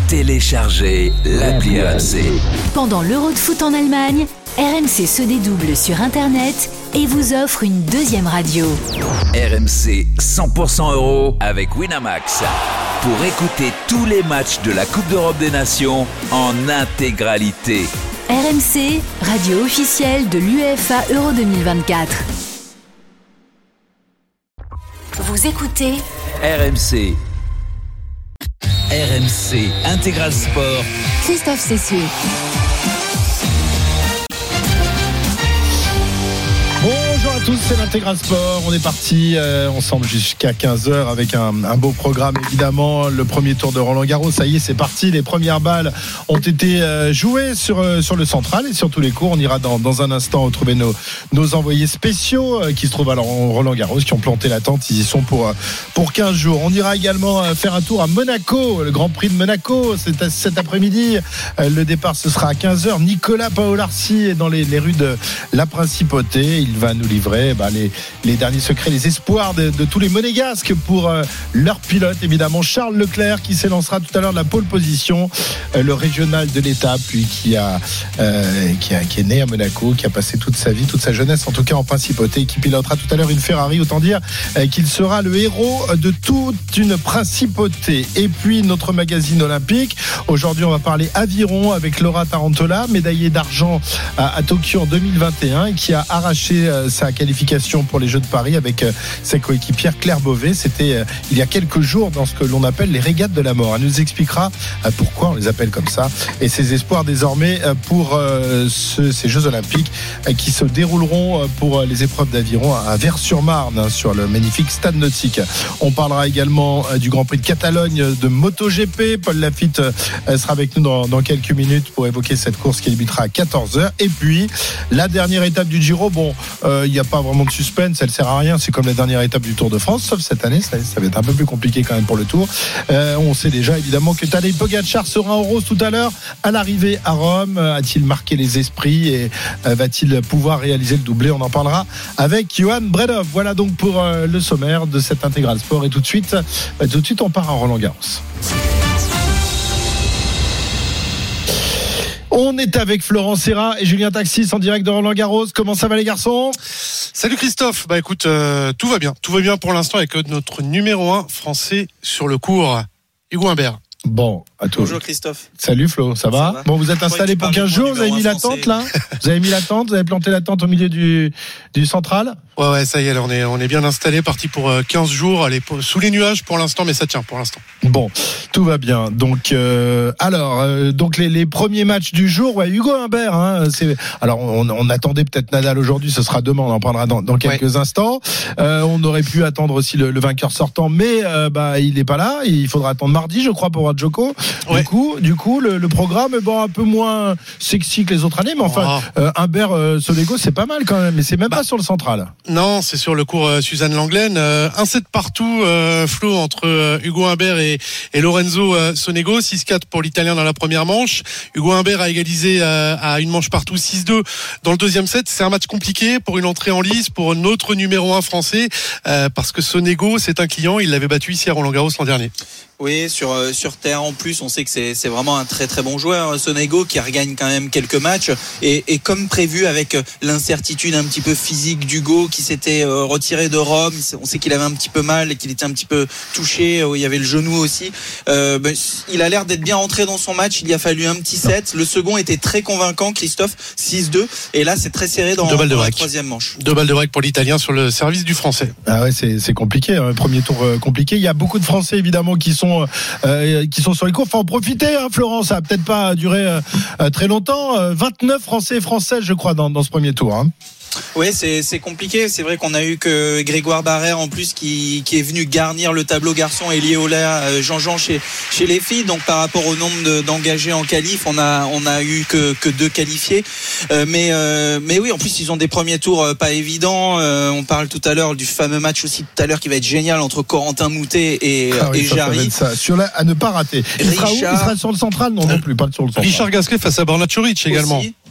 Téléchargez l'appli RMC. Pendant l'Euro de foot en Allemagne, RMC se dédouble sur Internet et vous offre une deuxième radio. RMC 100% euro avec Winamax. Pour écouter tous les matchs de la Coupe d'Europe des Nations en intégralité. RMC, radio officielle de l'UEFA Euro 2024. Vous écoutez RMC. RMC Intégral Sport. Christophe Cessieux. Bonjour à tous, c'est l'Intégral Sport. On est parti ensemble jusqu'à 15h avec un beau programme évidemment. Le premier tour de Roland Garros, ça y est, c'est parti. Les premières balles ont été jouées sur le central et sur tous les cours. On ira dans un instant retrouver nos envoyés spéciaux qui se trouvent alors en Roland Garros, qui ont planté la tente. Ils y sont pour 15 jours. On ira également faire un tour à Monaco, le Grand Prix de Monaco. C'est cet après-midi. Le départ, ce sera à 15h. Nicolas Paolarsi est dans les rues de la Principauté. Il va nous livrer les derniers secrets, les espoirs de tous les Monégasques pour leur pilote, évidemment, Charles Leclerc, qui s'élancera tout à l'heure de la pole position, le régional de l'étape, lui qui est né à Monaco, qui a passé toute sa vie, toute sa jeunesse, en tout cas en Principauté, qui pilotera tout à l'heure une Ferrari. Autant dire qu'il sera le héros de toute une Principauté. Et puis notre magazine olympique. Aujourd'hui, on va parler aviron avec Laura Tarantola, médaillée d'argent à Tokyo en 2021, qui a arraché sa qualification pour les Jeux de Paris avec sa coéquipière Claire Beauvais. C'était il y a quelques jours dans ce que l'on appelle les régates de la mort. Elle nous expliquera pourquoi on les appelle comme ça et ses espoirs désormais pour ces Jeux Olympiques qui se dérouleront pour les épreuves d'aviron à Vers-sur-Marne, sur le magnifique stade nautique. On parlera également du Grand Prix de Catalogne de MotoGP. Paul Lafitte sera avec nous dans quelques minutes pour évoquer cette course qui débutera à 14h. Et puis la dernière étape du Giro, il n'y a pas vraiment de suspense, elle sert à rien, c'est comme la dernière étape du Tour de France, sauf cette année, ça va être un peu plus compliqué quand même pour le Tour. On sait déjà évidemment que Tadej Pogačar sera en rose tout à l'heure à l'arrivée à Rome. A-t-il marqué les esprits et va-t-il pouvoir réaliser le doublé? On en parlera avec Johan Bredov. Voilà donc pour le sommaire de cet Intégral Sport. Et tout de suite on part à Roland Garros. On est avec Florent Serra et Julien Taxis en direct de Roland Garros. Comment ça va les garçons? Salut Christophe. Écoute, tout va bien pour l'instant avec notre numéro 1 français sur le court, Hugo Humbert. Bon, à toi. Bonjour Christophe. Salut Flo, ça va? Bon, vous êtes installé pour 15 jours, vous avez mis la tente là? Vous avez mis la tente, vous avez planté la tente au milieu du central? Ouais, ça y est, on est bien installé, parti pour 15 jours, allez, sous les nuages pour l'instant, mais ça tient pour l'instant. Bon, tout va bien. Donc, donc les premiers matchs du jour, ouais, Hugo Humbert, alors on attendait peut-être Nadal aujourd'hui, ce sera demain, on en parlera dans quelques instants. On aurait pu attendre aussi le vainqueur sortant, mais il n'est pas là, il faudra attendre mardi, je crois, pour Djoko. Ouais. Du coup, le programme est un peu moins sexy que les autres années, mais enfin, Humbert, Sonego, c'est pas mal quand même, mais c'est même pas sur le central. Non, c'est sur le cours Suzanne Langlaine. Un set partout, Flo, entre Hugo Humbert et Lorenzo Sonego. 6-4 pour l'Italien dans la première manche. Hugo Humbert a égalisé à une manche partout, 6-2 dans le deuxième set. C'est un match compliqué pour une entrée en lice, pour notre numéro 1 français, parce que Sonego, c'est un client, il l'avait battu ici à Roland-Garros l'an dernier. Oui, sur terre en plus, on sait que c'est vraiment un très très bon joueur, Sonego, qui regagne quand même quelques matchs et comme prévu avec l'incertitude un petit peu physique d'Hugo qui s'était retiré de Rome, on sait qu'il avait un petit peu mal et qu'il était un petit peu touché, il y avait le genou aussi. Il a l'air d'être bien rentré dans son match, il y a fallu un petit set. Le second était très convaincant, Christophe, 6-2, et là c'est très serré dans la troisième manche. 2 balles de break pour l'Italien sur le service du Français. Ah ouais, c'est compliqué, hein, premier tour compliqué. Il y a beaucoup de Français évidemment qui sont sur les cours. Faut en profiter, Florent, ça va peut-être pas durer très longtemps. 29 Français et Françaises, je crois, dans ce premier tour. Oui, c'est compliqué. C'est vrai qu'on a eu que Grégoire Barrère en plus qui est venu garnir le tableau garçon et Léola Jean-Jean chez les filles. Donc par rapport au nombre d'engagés en qualif, on a eu que 2 qualifiés. Mais oui, en plus ils ont des premiers tours pas évidents. On parle tout à l'heure du fameux match aussi tout à l'heure qui va être génial entre Corentin Moutet et Jarry. Celui-là à ne pas rater. Il sera où? Il sera sur le central? Non plus, pas sur le central. Richard Gasquet face à Borna Coric également.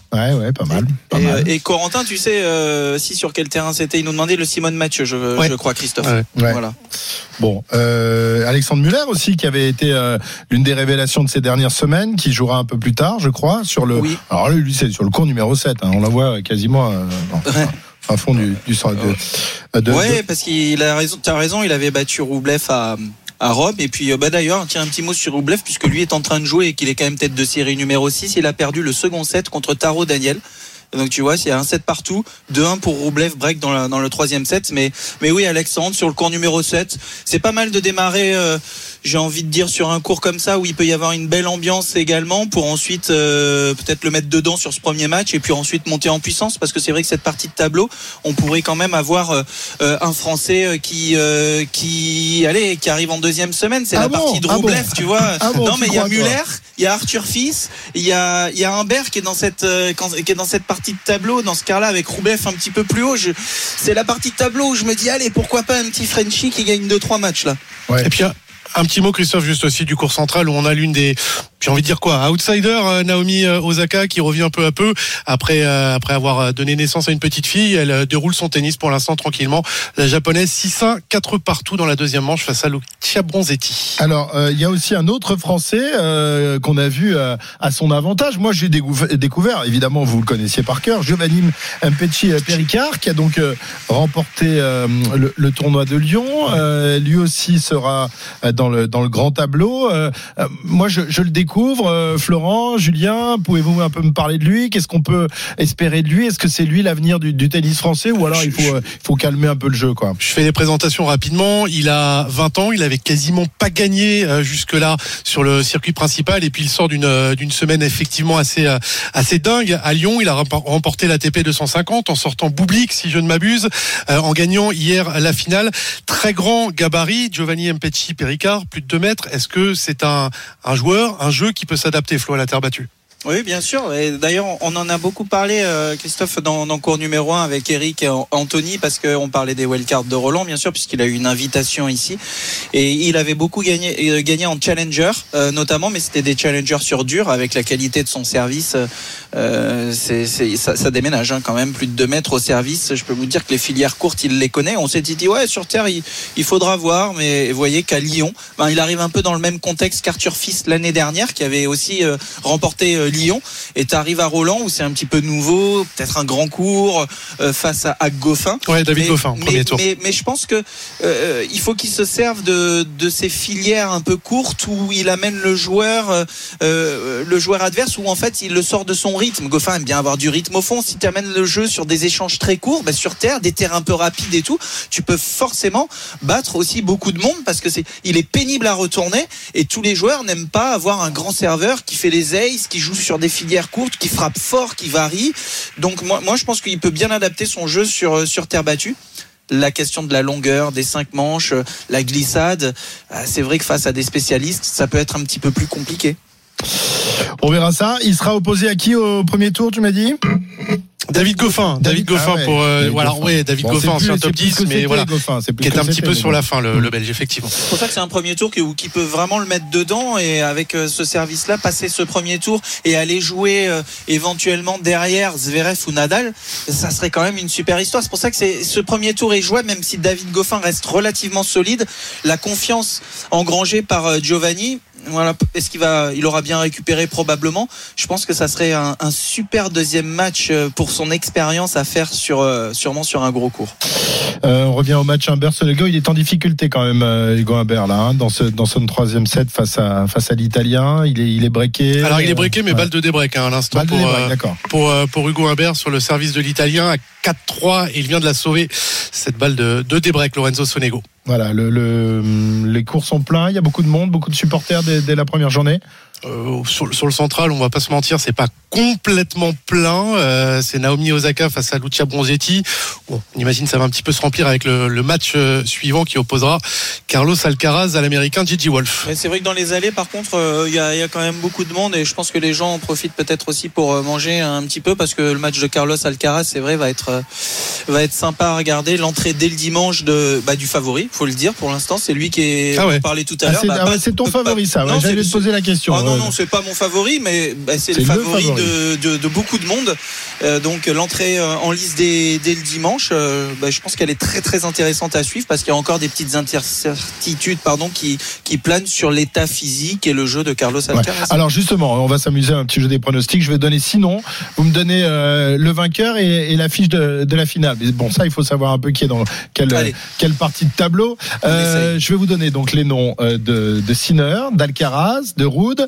Ouais, pas mal. Et Corentin, tu sais si sur quel terrain c'était? Il nous demandait le Simone Mathieu, je crois, Christophe. Ouais. Voilà. Bon, Alexandre Muller aussi, qui avait été l'une des révélations de ces dernières semaines, qui jouera un peu plus tard, je crois, sur le. Oui. Alors lui, c'est sur le cours numéro 7. On la voit quasiment. À fond du centre. Parce qu'il a raison. T'as raison. Il avait battu Roublev à Rome. Et puis d'ailleurs, tiens, un petit mot sur Roublev, puisque lui est en train de jouer et qu'il est quand même tête de série numéro 6. Il a perdu le second set contre Taro Daniel. Donc tu vois, il y a un set partout, 2-1 pour Roublev, break dans le troisième set. Mais oui, Alexandre, sur le cours numéro 7, c'est pas mal de démarrer, j'ai envie de dire, sur un cours comme ça où il peut y avoir une belle ambiance également, pour ensuite peut-être le mettre dedans sur ce premier match et puis ensuite monter en puissance, parce que c'est vrai que cette partie de tableau, on pourrait quand même avoir un Français qui arrive en deuxième semaine. C'est la partie de Roublev, tu vois. Non, mais il y a Muller, il y a Arthur Fils, il y a Humbert qui est dans cette partie de tableau, dans ce cas-là, avec Roublev un petit peu plus haut. C'est la partie de tableau où je me dis, allez, pourquoi pas un petit Frenchie qui gagne 2-3 matchs là. Ouais. Et puis un petit mot, Christophe, juste aussi du cours central, où on a l'une des, j'ai envie de dire quoi, outsider, Naomi Osaka, qui revient peu à peu après avoir donné naissance à une petite fille. Elle déroule son tennis pour l'instant tranquillement. La japonaise 6-1, 4 partout dans la deuxième manche face à Lucia Bronzetti. Alors il y a aussi un autre Français qu'on a vu à son avantage. Moi j'ai découvert, évidemment vous le connaissiez par cœur, Giovanni Mpetshi Pericard, qui a donc remporté le tournoi de Lyon. Lui aussi sera dans le grand tableau. Moi je le découvre. Florent, Julien, pouvez-vous un peu me parler de lui? Qu'est-ce qu'on peut espérer de lui? Est-ce que c'est lui l'avenir du tennis français, ou alors il faut calmer un peu le jeu, quoi? Je fais les présentations rapidement. Il a 20 ans, il avait quasiment pas gagné jusque-là sur le circuit principal, et puis il sort d'une semaine effectivement assez dingue à Lyon. Il a remporté l'ATP 250 en sortant Bublik, si je ne m'abuse, en gagnant hier la finale. Très grand gabarit, Giovanni Mpetshi Pericard, plus de 2 mètres. Est-ce que c'est un joueur, un jeu qui peut s'adapter, Flo, à la terre battue? Oui, bien sûr. Et d'ailleurs, on en a beaucoup parlé, Christophe, dans cours numéro 1 avec Eric et Anthony, parce qu'on parlait des wildcards de Roland, bien sûr, puisqu'il a eu une invitation ici. Et il avait beaucoup gagné en challenger, notamment, mais c'était des challengers sur dur. Avec la qualité de son service, ça déménage quand même. Plus de 2 mètres au service. Je peux vous dire que les filières courtes, il les connaît. On s'est dit, ouais, sur terre, il faudra voir. Mais vous voyez qu'à Lyon, il arrive un peu dans le même contexte qu'Arthur Fils l'année dernière, qui avait aussi remporté Lyon, et t'arrives à Roland où c'est un petit peu nouveau, peut-être un grand cours face à Goffin. Ouais, David Goffin, premier tour. Mais je pense que il faut qu'il se serve de ces filières un peu courtes où il amène le joueur adverse, où en fait il le sort de son rythme. Goffin aime bien avoir du rythme au fond. Si tu amènes le jeu sur des échanges très courts, sur terre, des terrains un peu rapides et tout, tu peux forcément battre aussi beaucoup de monde, parce que il est pénible à retourner, et tous les joueurs n'aiment pas avoir un grand serveur qui fait les aces, qui joue sur des filières courtes, qui frappe fort, qui varie. Donc moi je pense qu'il peut bien adapter son jeu sur terre battue. La question de la longueur des 5 manches, la glissade, c'est vrai que face à des spécialistes, ça peut être un petit peu plus compliqué. On verra ça. Il sera opposé à qui au premier tour, tu m'as dit? David Goffin. David Goffin pour David Goffin, ancien top 10, mais voilà, qui est un petit peu sur la fin, le Belge, effectivement. C'est pour ça que c'est un premier tour qui peut vraiment le mettre dedans, et avec ce service-là, passer ce premier tour et aller jouer éventuellement derrière Zverev ou Nadal, ça serait quand même une super histoire. C'est pour ça que ce premier tour est jouable, même si David Goffin reste relativement solide. La confiance engrangée par Giovanni, voilà, est-ce il aura bien récupéré? Probablement. Je pense que ça serait un super deuxième match pour son expérience à faire sûrement sur un gros cours. On revient au match Humbert-Sonego. Il est en difficulté quand même, Hugo Humbert, là, dans son troisième set face à l'Italien. Il est breaké. Alors il est breaké, mais balle de débreak à l'instant pour Hugo Humbert sur le service de l'Italien à 4-3, et il vient de la sauver, cette balle de débreak, Lorenzo Sonego. Voilà, les cours sont pleins, il y a beaucoup de monde, beaucoup de supporters dès la première journée. Sur le central, on va pas se mentir, c'est pas complètement plein. C'est Naomi Osaka face à Lucia Bronzetti. Bon, on imagine ça va un petit peu se remplir avec le match suivant qui opposera Carlos Alcaraz à l'américain Gigi Wolf. Mais c'est vrai que dans les allées, par contre, il y a quand même beaucoup de monde, et je pense que les gens en profitent peut-être aussi pour manger un petit peu, parce que le match de Carlos Alcaraz, c'est vrai, va être sympa à regarder. L'entrée dès le dimanche du favori, faut le dire. Pour l'instant, c'est lui qui est. Ah ouais. On parlait tout à l'heure. C'est ton favori, ça. Ouais, j'allais te poser la question. non, c'est pas mon favori, mais c'est le favori de beaucoup de monde. Donc l'entrée en lice dès le dimanche, je pense qu'elle est très très intéressante à suivre parce qu'il y a encore des petites incertitudes qui planent sur l'état physique et le jeu de Carlos Alcaraz. Alors justement, on va s'amuser à un petit jeu des pronostics. Je vais donner 6 noms. Vous me donnez le vainqueur et l'affiche de la finale. Mais bon, ça, il faut savoir un peu qui est dans quelle partie de tableau. Je vais vous donner donc les noms de Sinner, d'Alcaraz, de Ruud.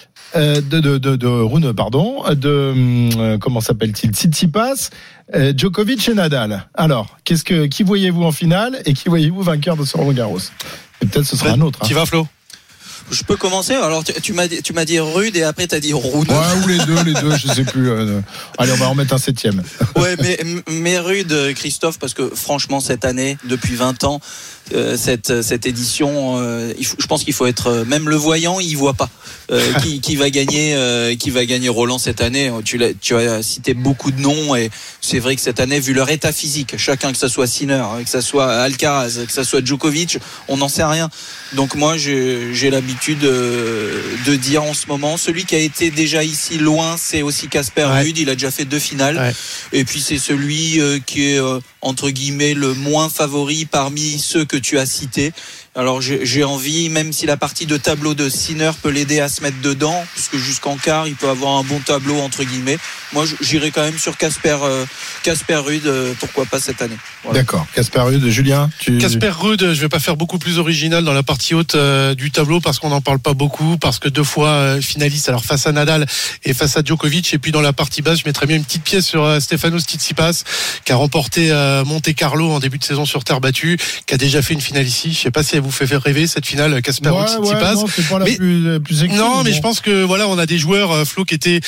Comment s'appelle-t-il, Tsitsipas, Djokovic et Nadal. Alors, qui voyez-vous en finale et qui voyez-vous vainqueur de ce Roland-Garros? Et peut-être ce sera un autre. Qui va, Flo? Je peux commencer. Alors tu m'as dit Ruud et après t'as dit Ruud. Ouais, ou les deux, je sais plus. Allez, on va en mettre un 7e. Ouais, mais Ruud, Christophe, parce que franchement cette année, depuis 20 ans, cette édition, je pense qu'il faut être, même le voyant, il voit pas qui va gagner Roland cette année. Tu as cité beaucoup de noms et c'est vrai que cette année, vu leur état physique, chacun, que ça soit Sinner, que ça soit Alcaraz, que ça soit Djokovic, on n'en sait rien. Donc moi, j'ai l'habitude de dire en ce moment, celui qui a été déjà ici loin, c'est aussi Casper Ruud. Il a déjà fait 2 finales. Ouais. Et puis c'est celui qui est entre guillemets le moins favori parmi ceux que tu as cités. Alors j'ai envie, même si la partie de tableau de Sinner peut l'aider à se mettre dedans, puisque jusqu'en quart il peut avoir un bon tableau entre guillemets. Moi j'irai quand même sur Casper Ruud, pourquoi pas cette année. Voilà. D'accord, Casper Ruud. Julien, Casper Ruud, je vais pas faire beaucoup plus original dans la partie haute du tableau parce qu'on n'en parle pas beaucoup, parce que 2 fois finaliste, alors face à Nadal et face à Djokovic, et puis dans la partie basse je mettrais bien une petite pièce sur Stefanos Tsitsipas qui a remporté Monte Carlo en début de saison sur terre battue, qui a déjà fait une finale ici. Je sais pas si elle vous fait rêver cette finale, Casper Ruud Tsitsipas. Non, c'est pas la plus sexy, non, mais je pense que voilà, on a des joueurs, Flo, qui étaient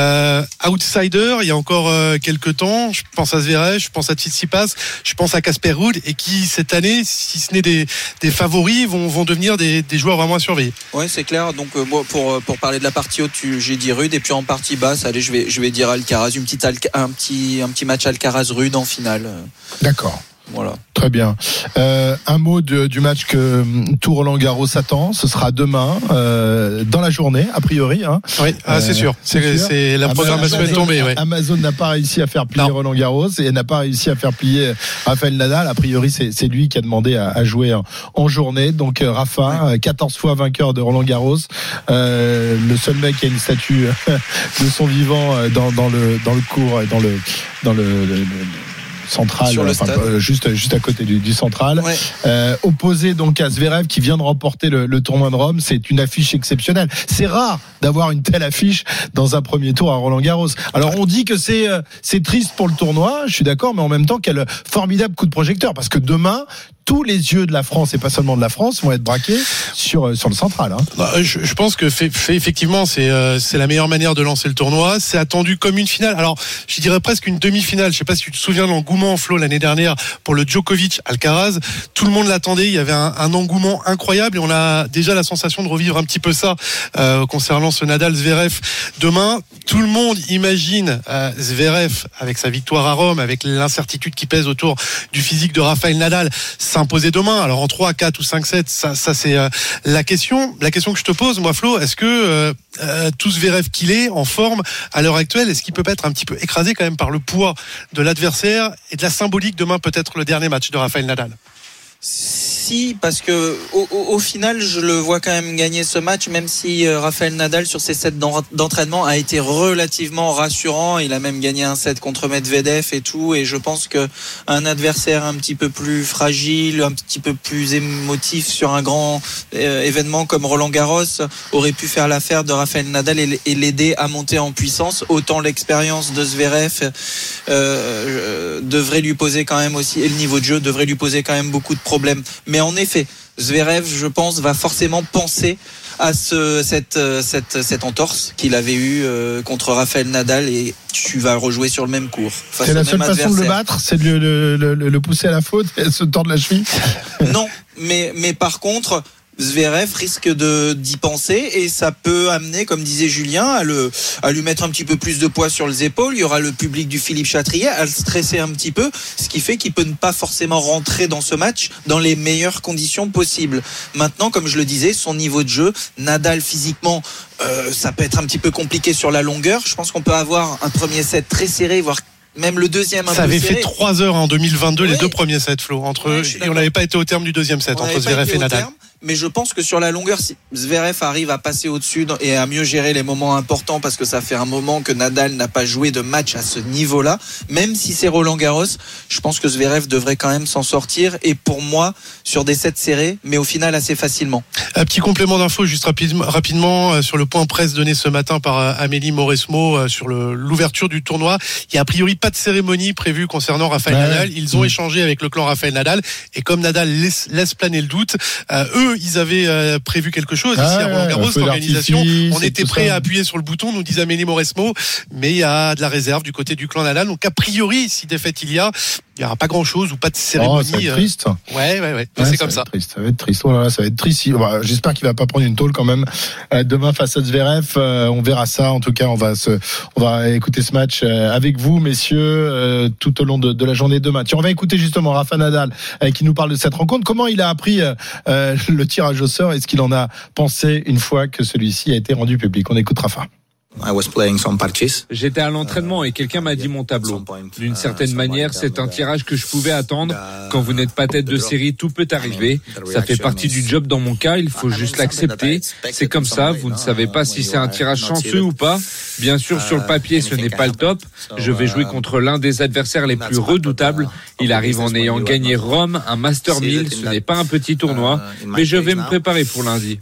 outsiders il y a encore quelques temps. Je pense à Zverev, je pense à Tsitsipas, je pense à Casper Ruud, et qui cette année, si ce n'est des favoris, vont devenir des joueurs vraiment à surveiller. Ouais, c'est clair. Donc moi, pour parler de la partie haute, j'ai dit Ruud, et puis en partie basse, allez, je vais dire Alcaraz, un petit match Alcaraz-Ruud en finale. D'accord. Voilà. Très bien. Un mot du match que tout Roland-Garros attend. Ce sera demain dans la journée, a priori. Hein. Oui, c'est sûr. C'est la programmation est tombée. Ouais. Amazon n'a pas réussi à faire plier Roland-Garros et n'a pas réussi à faire plier Rafael Nadal. A priori, c'est lui qui a demandé à jouer en journée. Donc Rafa, 14 fois vainqueur de Roland-Garros, le seul mec qui a une statue de son vivant dans le cours, dans le central, juste à côté du central. Ouais. Opposé donc à Zverev qui vient de remporter le tournoi de Rome. C'est une affiche exceptionnelle. C'est rare d'avoir une telle affiche dans un premier tour à Roland-Garros. Alors on dit que c'est triste pour le tournoi, je suis d'accord, mais en même temps quel formidable coup de projecteur, parce que demain tous les yeux de la France, et pas seulement de la France, vont être braqués sur le central. Hein. Je pense que effectivement c'est la meilleure manière de lancer le tournoi. C'est attendu comme une finale. Alors je dirais presque une demi-finale. Je sais pas si tu te souviens de l'engouement, Flo, l'année dernière pour le Djokovic Alcaraz. Tout le monde l'attendait. Il y avait un engouement incroyable et on a déjà la sensation de revivre un petit peu ça concernant ce Nadal Zverev. Demain, tout le monde imagine Zverev avec sa victoire à Rome, avec l'incertitude qui pèse autour du physique de Rafael Nadal, s'imposer demain. Alors en 3, 4 ou 5 sets, ça c'est la question que je te pose, moi, Flo. Est-ce que tout Zverev qu'il est en forme à l'heure actuelle, est-ce qu'il peut pas être un petit peu écrasé quand même par le poids de l'adversaire et de la symbolique demain, peut-être le dernier match de Rafael Nadal? Si, parce que au final, je le vois quand même gagner ce match, même si Rafael Nadal sur ses sets d'entraînement a été relativement rassurant. Il a même gagné un set contre Medvedev et tout, et je pense que un adversaire un petit peu plus fragile, un petit peu plus émotif sur un grand événement comme Roland-Garros aurait pu faire l'affaire de Rafael Nadal et l'aider à monter en puissance. Autant l'expérience de Zverev devrait lui poser quand même aussi, et le niveau de jeu devrait lui poser quand même beaucoup de problèmes. Mais en effet, Zverev, je pense, va forcément penser à cette entorse qu'il avait eue contre Rafael Nadal, et tu vas rejouer sur le même cours. C'est la seule façon de le battre, c'est de le pousser à la faute et se tordre la cheville. Non, mais par contre, Zverev risque d'y penser et ça peut amener, comme disait Julien, à lui mettre un petit peu plus de poids sur les épaules. Il y aura le public du Philippe Chatrier à le stresser un petit peu, ce qui fait qu'il peut ne pas forcément rentrer dans ce match dans les meilleures conditions possibles. Maintenant, comme je le disais, son niveau de jeu, Nadal physiquement, ça peut être un petit peu compliqué sur la longueur. Je pense qu'on peut avoir un premier set très serré, voire même le deuxième un peu serré. Ça avait fait 3 heures en 2022, les deux premiers sets, Flo. Et on n'avait pas été au terme du deuxième set entre Zverev et Nadal. Mais je pense que sur la longueur, si Zverev arrive à passer au-dessus et à mieux gérer les moments importants, parce que ça fait un moment que Nadal n'a pas joué de match à ce niveau-là, même si c'est Roland-Garros, je pense que Zverev devrait quand même s'en sortir, et pour moi, sur des sets serrés, mais au final assez facilement. Un petit complément d'info juste rapidement sur le point presse donné ce matin par Amélie Mauresmo sur l'ouverture du tournoi. Il y a a priori pas de cérémonie prévue concernant Rafael Nadal. Ils ont échangé avec le clan Rafael Nadal, et comme Nadal laisse planer le doute, eux ils avaient prévu quelque chose ici à Roland-Garros, l'organisation. On était prêts à appuyer sur le bouton, nous disait Amélie Mauresmo, mais il y a de la réserve du côté du clan Nadal. Donc a priori, si défaite il y aura pas grand-chose ou pas de cérémonie. Ça va être triste. Ouais, c'est comme ça. Ça va être triste. Oh là là, ça va être triste. J'espère qu'il va pas prendre une tôle quand même demain face à Zverev. On verra ça. En tout cas, on va écouter ce match avec vous, messieurs, tout au long de la journée de demain. Tiens, on va écouter justement Rafa Nadal qui nous parle de cette rencontre. Comment il a appris le tirage au sort et ce qu'il en a pensé une fois que celui-ci a été rendu public. On écoute Rafa. J'étais à l'entraînement et quelqu'un m'a dit mon tableau. D'une certaine manière, c'est un tirage que je pouvais attendre. Quand vous n'êtes pas tête de série, tout peut arriver. Ça fait partie du job dans mon cas, il faut juste l'accepter. C'est comme ça, vous ne savez pas si c'est un tirage chanceux ou pas. Bien sûr, sur le papier, ce n'est pas le top. Je vais jouer contre l'un des adversaires les plus redoutables. Il arrive en ayant gagné Rome, un Master 1000. Ce n'est pas un petit tournoi, mais je vais me préparer pour lundi.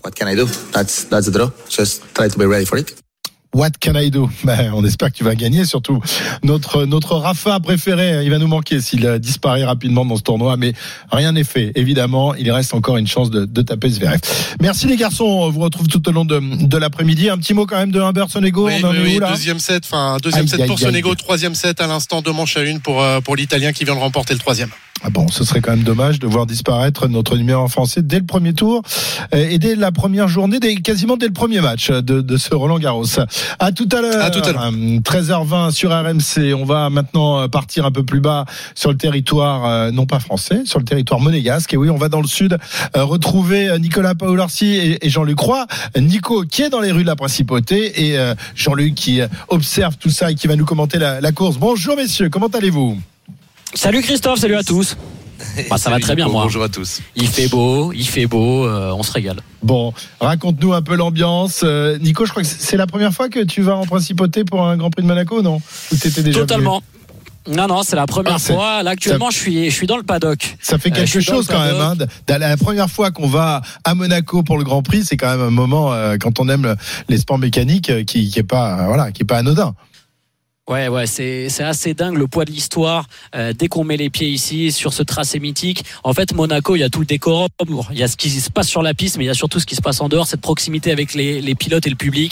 What can I do? On espère que tu vas gagner, surtout notre Rafa préféré. Il va nous manquer s'il disparaît rapidement dans ce tournoi, mais rien n'est fait. Évidemment, il reste encore une chance de taper Zverev. Merci les garçons, on vous retrouve tout au long de l'après-midi. Un petit mot quand même de Humbert Sonego. Oui, deuxième set pour Sonego, troisième set à l'instant, 2 manches à 1 pour l'Italien qui vient de remporter le troisième. Ah bon, ce serait quand même dommage de voir disparaître notre numéro 1 français dès le premier tour et dès la première journée, quasiment dès le premier match de ce Roland-Garros. À tout à l'heure. 13h20 sur RMC. On va maintenant partir un peu plus bas sur le territoire, non pas français, sur le territoire monégasque. Et oui, on va dans le sud retrouver Nicolas Paolorsi et Jean-Luc Roy. Nico qui est dans les rues de la Principauté et Jean-Luc qui observe tout ça et qui va nous commenter la course. Bonjour messieurs, comment allez-vous ? Salut Christophe, salut à tous. Ça va très bien, moi. Bonjour à tous. Il fait beau, on se régale. Bon, raconte-nous un peu l'ambiance. Nico, je crois que c'est la première fois que tu vas en Principauté pour un Grand Prix de Monaco, non ? Ou t'étais déjà Totalement. Non, c'est la première fois. Là, actuellement, je suis dans le paddock. Ça fait quelque chose quand même. Hein, la première fois qu'on va à Monaco pour le Grand Prix, c'est quand même un moment quand on aime les sports mécaniques qui est pas anodin. Ouais, c'est assez dingue le poids de l'histoire. Dès qu'on met les pieds ici sur ce tracé mythique, en fait Monaco, il y a tout le décor. Il y a ce qui se passe sur la piste, mais il y a surtout ce qui se passe en dehors, cette proximité avec les pilotes et le public.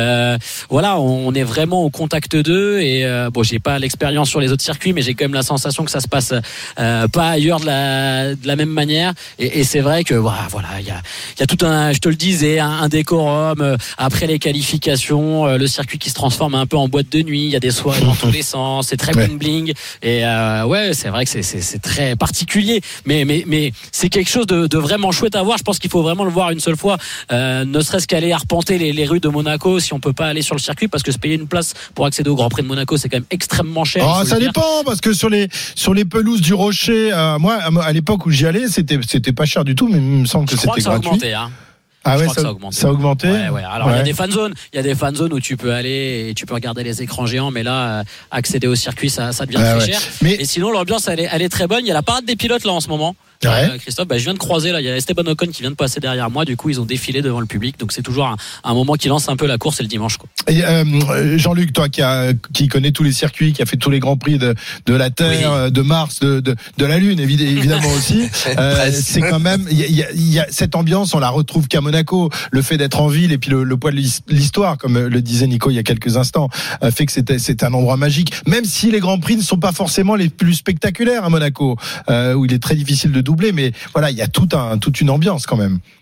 On est vraiment au contact d'eux. Et j'ai pas l'expérience sur les autres circuits, mais j'ai quand même la sensation que ça se passe pas ailleurs de la même manière. Et c'est vrai que il y a tout un, je te le disais, un décorum. Après les qualifications, le circuit qui se transforme un peu en boîte de nuit. Il y a des soirées dans tous les sens, c'est très bling bling et c'est vrai que c'est très particulier, mais c'est quelque chose de vraiment chouette à voir. Je pense qu'il faut vraiment le voir une seule fois, ne serait-ce qu'aller arpenter les rues de Monaco si on peut pas aller sur le circuit, parce que se payer une place pour accéder au Grand Prix de Monaco, c'est quand même extrêmement cher. Ça dépend, parce que sur les pelouses du Rocher, moi à l'époque où j'y allais, c'était pas cher du tout, mais il me semble que c'était gratuit. Ça a augmenté, hein. Ah ouais, ça a augmenté. Ouais. Alors il y a des fan zones où tu peux aller et tu peux regarder les écrans géants, mais là accéder au circuit ça devient très cher. Et sinon l'ambiance elle est très bonne. Il y a la parade des pilotes là en ce moment. Christophe, je viens de croiser là, il y a Esteban Ocon qui vient de passer derrière moi. Du coup ils ont défilé devant le public, donc c'est toujours un moment qui lance un peu la course, c'est le dimanche quoi. Et Jean-Luc, toi qui connais tous les circuits, qui a fait tous les grands prix de la Terre, de Mars, de la Lune évidemment aussi, c'est quand même il y a cette ambiance, on la retrouve qu'à Monaco. Le fait d'être en ville et puis le poids de l'histoire, comme le disait Nico il y a quelques instants, fait que c'est un endroit magique, même si les grands prix ne sont pas forcément les plus spectaculaires à Monaco, où il est très difficile de doubler, mais voilà, il y a toute une ambiance quand même.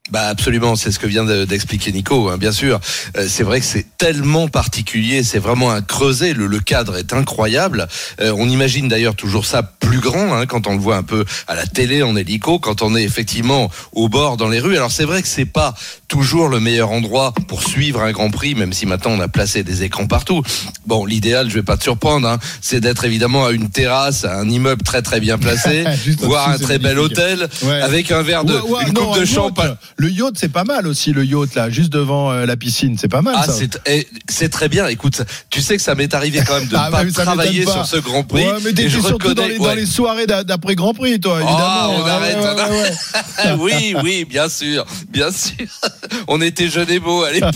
Bah absolument, c'est ce que vient d'expliquer Nico, hein, bien sûr. C'est vrai que c'est tellement particulier, c'est vraiment un creuset, le cadre est incroyable. On imagine d'ailleurs toujours ça plus grand, hein, quand on le voit un peu à la télé en hélico, quand on est effectivement au bord dans les rues. Alors c'est vrai que c'est pas toujours le meilleur endroit pour suivre un Grand Prix, même si maintenant on a placé des écrans partout. Bon, l'idéal, je vais pas te surprendre, hein, c'est d'être évidemment à une terrasse, à un immeuble très très bien placé, voire un très bel hôtel, avec un verre une coupe de champagne. Le yacht, c'est pas mal aussi, le yacht là, juste devant la piscine, c'est pas mal. Ah, ça. C'est très bien. Écoute, tu sais que ça m'est arrivé quand même de ne pas travailler sur ce Grand Prix. Ouais, mais t'étais surtout dans les soirées d'après Grand Prix, toi, évidemment. On arrête. Oui, bien sûr. On était jeunes et beaux à l'époque.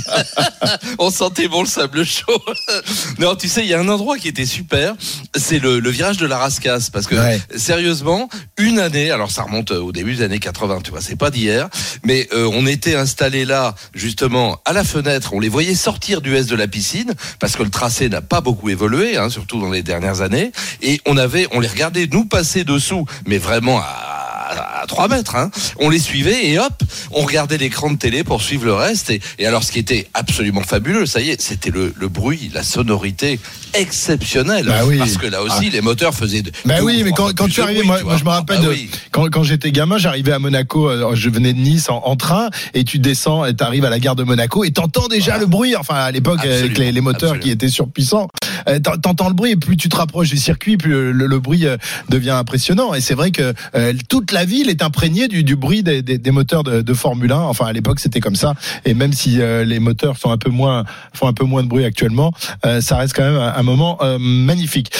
On sentait bon le sable chaud. Non, tu sais, il y a un endroit qui était super. C'est le virage de la Rascasse, parce que sérieusement, une année, alors ça remonte au début des années 80, tu vois, c'est pas d'hier, mais on était installés là, justement, à la fenêtre. On les voyait sortir du S de la piscine, parce que le tracé n'a pas beaucoup évolué, hein, surtout dans les dernières années. Et on les regardait nous passer dessous, mais vraiment à 3 mètres, hein. On les suivait et hop, on regardait l'écran de télé pour suivre le reste. Et alors, ce qui était absolument fabuleux, ça y est, c'était le bruit, la sonorité exceptionnelle. Bah oui. Parce que là aussi, les moteurs faisaient oui, mais quand tu arrivais, moi je me rappelle quand j'étais gamin, j'arrivais à Monaco, je venais de Nice en train, et tu descends et t'arrives à la gare de Monaco et t'entends déjà le bruit, enfin à l'époque avec les moteurs qui étaient surpuissants, t'entends le bruit, et plus tu te rapproches du circuit, plus le bruit devient impressionnant. Et c'est vrai que toute la ville est imprégnée du bruit des moteurs de Formule 1. Enfin à l'époque c'était comme ça, et même si les moteurs font un peu moins de bruit actuellement, ça reste quand même un moment magnifique.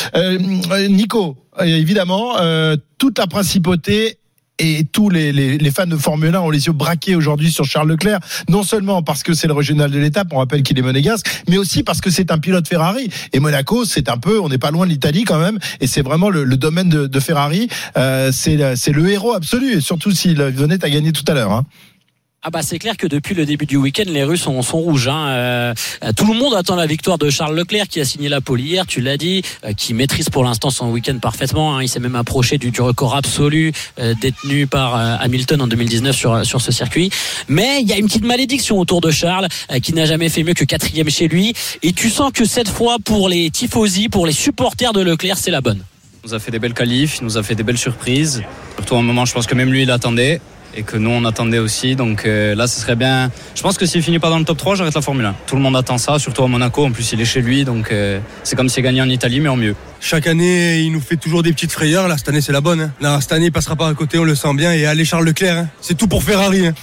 Nico, évidemment, toute la principauté et tous les fans de Formule 1 ont les yeux braqués aujourd'hui sur Charles Leclerc, non seulement parce que c'est le régional de l'étape, on rappelle qu'il est monégasque, mais aussi parce que c'est un pilote Ferrari. Et Monaco, on n'est pas loin de l'Italie quand même, et c'est vraiment le domaine de Ferrari. C'est le héros absolu, et surtout s'il venait à gagner tout à l'heure, hein. Ah bah c'est clair que depuis le début du week-end, les rues sont rouges, hein. Tout le monde attend la victoire de Charles Leclerc, qui a signé la pole hier, tu l'as dit, qui maîtrise pour l'instant son week-end parfaitement, hein. Il s'est même approché du record absolu détenu par Hamilton en 2019 sur ce circuit. Mais il y a une petite malédiction autour de Charles, qui n'a jamais fait mieux que 4e chez lui. Et tu sens que cette fois, pour les tifosi, pour les supporters de Leclerc, c'est la bonne. Il nous a fait des belles qualifs, il nous a fait des belles surprises. Surtout à un moment, je pense que même lui, il attendait. Et que nous on attendait aussi, donc là ce serait bien. Je pense que s'il finit pas dans le top 3, j'arrête la Formule 1. Tout le monde attend ça, surtout à Monaco, en plus il est chez lui, donc c'est comme s'il gagnait en Italie, mais en mieux. Chaque année il nous fait toujours des petites frayeurs, là cette année c'est la bonne, hein. Là cette année il passera pas à côté, on le sent bien, et allez Charles Leclerc, hein. C'est tout pour Ferrari, hein.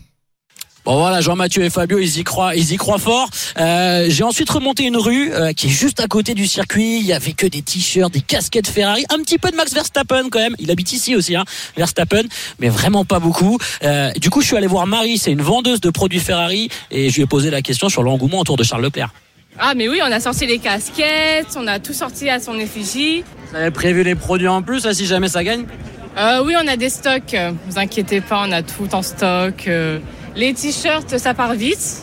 Bon voilà, Jean-Mathieu et Fabio, ils y croient fort. J'ai ensuite remonté une rue qui est juste à côté du circuit. Il y avait que des t-shirts, des casquettes Ferrari, un petit peu de Max Verstappen quand même. Il habite ici aussi, hein, Verstappen, mais vraiment pas beaucoup. Du coup, je suis allé voir Marie, c'est une vendeuse de produits Ferrari, et je lui ai posé la question sur l'engouement autour de Charles Leclerc. Ah mais oui, on a sorti les casquettes, on a tout sorti à son effigie. Vous avez prévu les produits en plus, là, si jamais ça gagne? Oui, on a des stocks, vous inquiétez pas, on a tout en stock. Les t-shirts, ça part vite.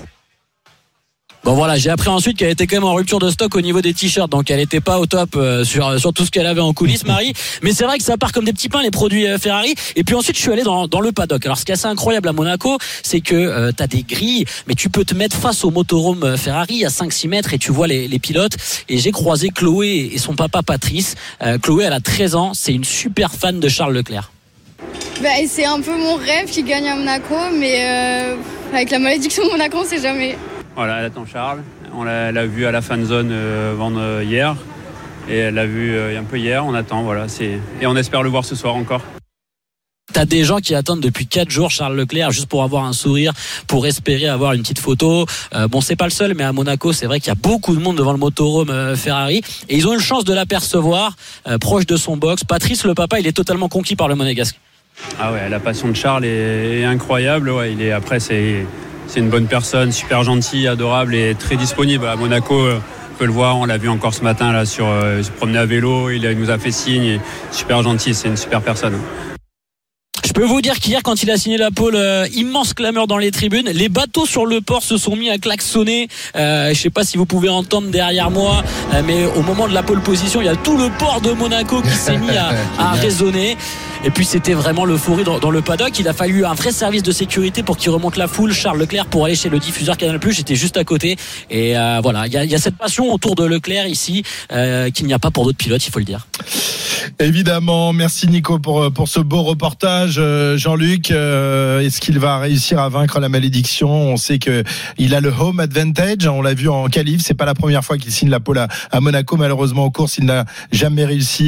Bon voilà, j'ai appris ensuite qu'elle était quand même en rupture de stock au niveau des t-shirts, donc elle était pas au top sur tout ce qu'elle avait en coulisses, Marie. Mais c'est vrai que ça part comme des petits pains, les produits Ferrari. Et puis ensuite, je suis allé dans le paddock. Alors ce qui est assez incroyable à Monaco, c'est que t'as des grilles, mais tu peux te mettre face au motorhome Ferrari à 5-6 mètres et tu vois les pilotes. Et j'ai croisé Chloé et son papa Patrice. Chloé, elle a 13 ans, c'est une super fan de Charles Leclerc. C'est un peu mon rêve qui gagne à Monaco, mais avec la malédiction de Monaco, on sait jamais. Voilà, elle attend Charles. On l'a vu à la fan zone hier. Et elle l'a vu un peu hier. On attend, voilà. Et on espère le voir ce soir encore. T'as des gens qui attendent depuis 4 jours Charles Leclerc juste pour avoir un sourire, pour espérer avoir une petite photo. Bon, c'est pas le seul, mais à Monaco, c'est vrai qu'il y a beaucoup de monde devant le motorhome Ferrari. Et ils ont une chance de l'apercevoir proche de son box. Patrice, le papa, il est totalement conquis par le monégasque. Ah ouais, la passion de Charles est incroyable. Ouais, après, c'est une bonne personne, super gentil, adorable et très disponible. À Monaco, on peut le voir, on l'a vu encore ce matin là se promener à vélo, il nous a fait signe, super gentil, c'est une super personne. Je peux vous dire qu'hier, quand il a signé la pole, immense clameur dans les tribunes. Les bateaux sur le port se sont mis à klaxonner. Je sais pas si vous pouvez entendre derrière moi, mais au moment de la pole position, il y a tout le port de Monaco qui s'est mis à résonner. Et puis c'était vraiment l'euphorie dans le paddock. Il a fallu un vrai service de sécurité pour qu'il remonte la foule. Charles Leclerc pour aller chez le diffuseur Canal+. J'étais juste à côté. Et voilà, il y a cette passion autour de Leclerc ici qu'il n'y a pas pour d'autres pilotes, il faut le dire. Évidemment, merci Nico pour ce beau reportage. Jean-Luc, est-ce qu'il va réussir à vaincre la malédiction? On sait que il a le home advantage. On l'a vu en qualif. C'est pas la première fois qu'il signe la pole à Monaco. Malheureusement, en course, il n'a jamais réussi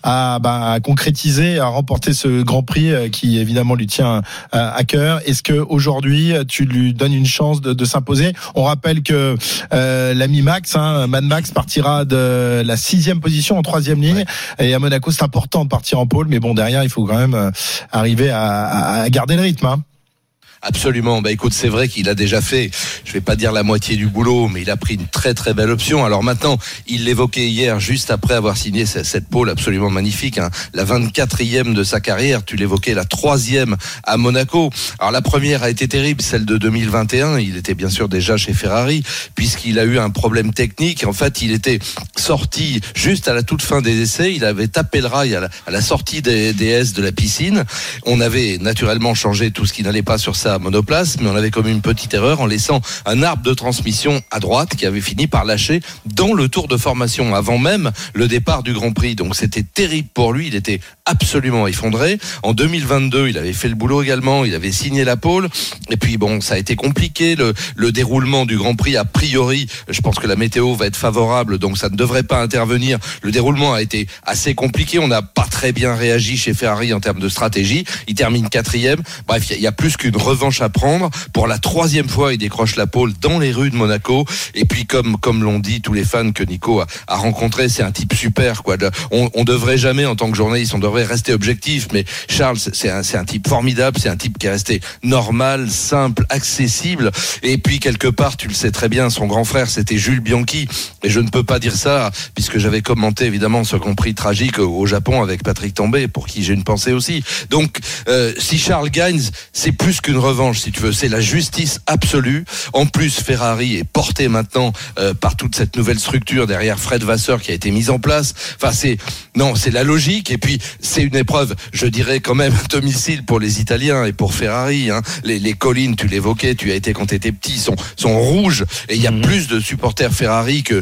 à concrétiser, à remporter ce Grand Prix qui évidemment lui tient à cœur. Est-ce que aujourd'hui tu lui donnes une chance de s'imposer? On rappelle que l'ami Max, Mad Max, partira de la 6e position en 3e ligne. Et à Monaco, c'est important de partir en pole, mais bon, derrière, il faut quand même arriver à garder le rythme. Absolument. Écoute, c'est vrai qu'il a déjà fait, je vais pas dire la moitié du boulot, mais il a pris une très très belle option. Alors maintenant, il l'évoquait hier, juste après avoir signé cette pole absolument magnifique, la 24e de sa carrière. Tu l'évoquais, la 3e à Monaco. Alors la première a été terrible, celle de 2021. Il était bien sûr déjà chez Ferrari, puisqu'il a eu un problème technique. En fait, il était sorti juste à la toute fin des essais. Il avait tapé le rail à la sortie des S de la piscine. On avait naturellement changé tout ce qui n'allait pas sur sa monoplace, mais on avait commis une petite erreur en laissant un arbre de transmission à droite qui avait fini par lâcher dans le tour de formation avant même le départ du Grand Prix. Donc c'était terrible pour lui, il était absolument effondré. En 2022, il avait fait le boulot également, il avait signé la pole, et puis bon, ça a été compliqué, le déroulement du Grand Prix. A priori, je pense que la météo va être favorable, donc ça ne devrait pas intervenir. Le déroulement a été assez compliqué, on n'a pas très bien réagi chez Ferrari en termes de stratégie. Il termine 4e. Bref, il y a plus qu'une revanche à prendre. Pour la 3e fois, il décroche la pole dans les rues de Monaco. Et puis, comme l'ont dit tous les fans que Nico a rencontrés, c'est un type super, quoi. On devrait jamais, en tant que journaliste, on devrait rester objectif. Mais Charles, c'est un type formidable. C'est un type qui est resté normal, simple, accessible. Et puis, quelque part, tu le sais très bien, son grand frère, c'était Jules Bianchi. Et je ne peux pas dire ça, puisque j'avais commenté, évidemment, ce Grand Prix tragique au Japon avec Patrick Tambay, pour qui j'ai une pensée aussi. Donc, si Charles gagne, c'est plus qu'une revanche, si tu veux, c'est la justice absolue. En plus, Ferrari est porté maintenant par toute cette nouvelle structure derrière Fred Vasseur qui a été mise en place. Enfin, c'est la logique. Et puis, c'est une épreuve, je dirais quand même, à domicile pour les Italiens et pour Ferrari. Les collines, tu l'évoquais, tu as été quand tu étais petit, sont rouges. Et il y a plus de supporters Ferrari que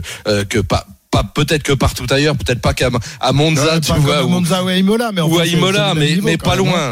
peut-être que partout ailleurs, peut-être pas qu'à Monza, tu vois, ou Monza ou à Imola, mais pas loin.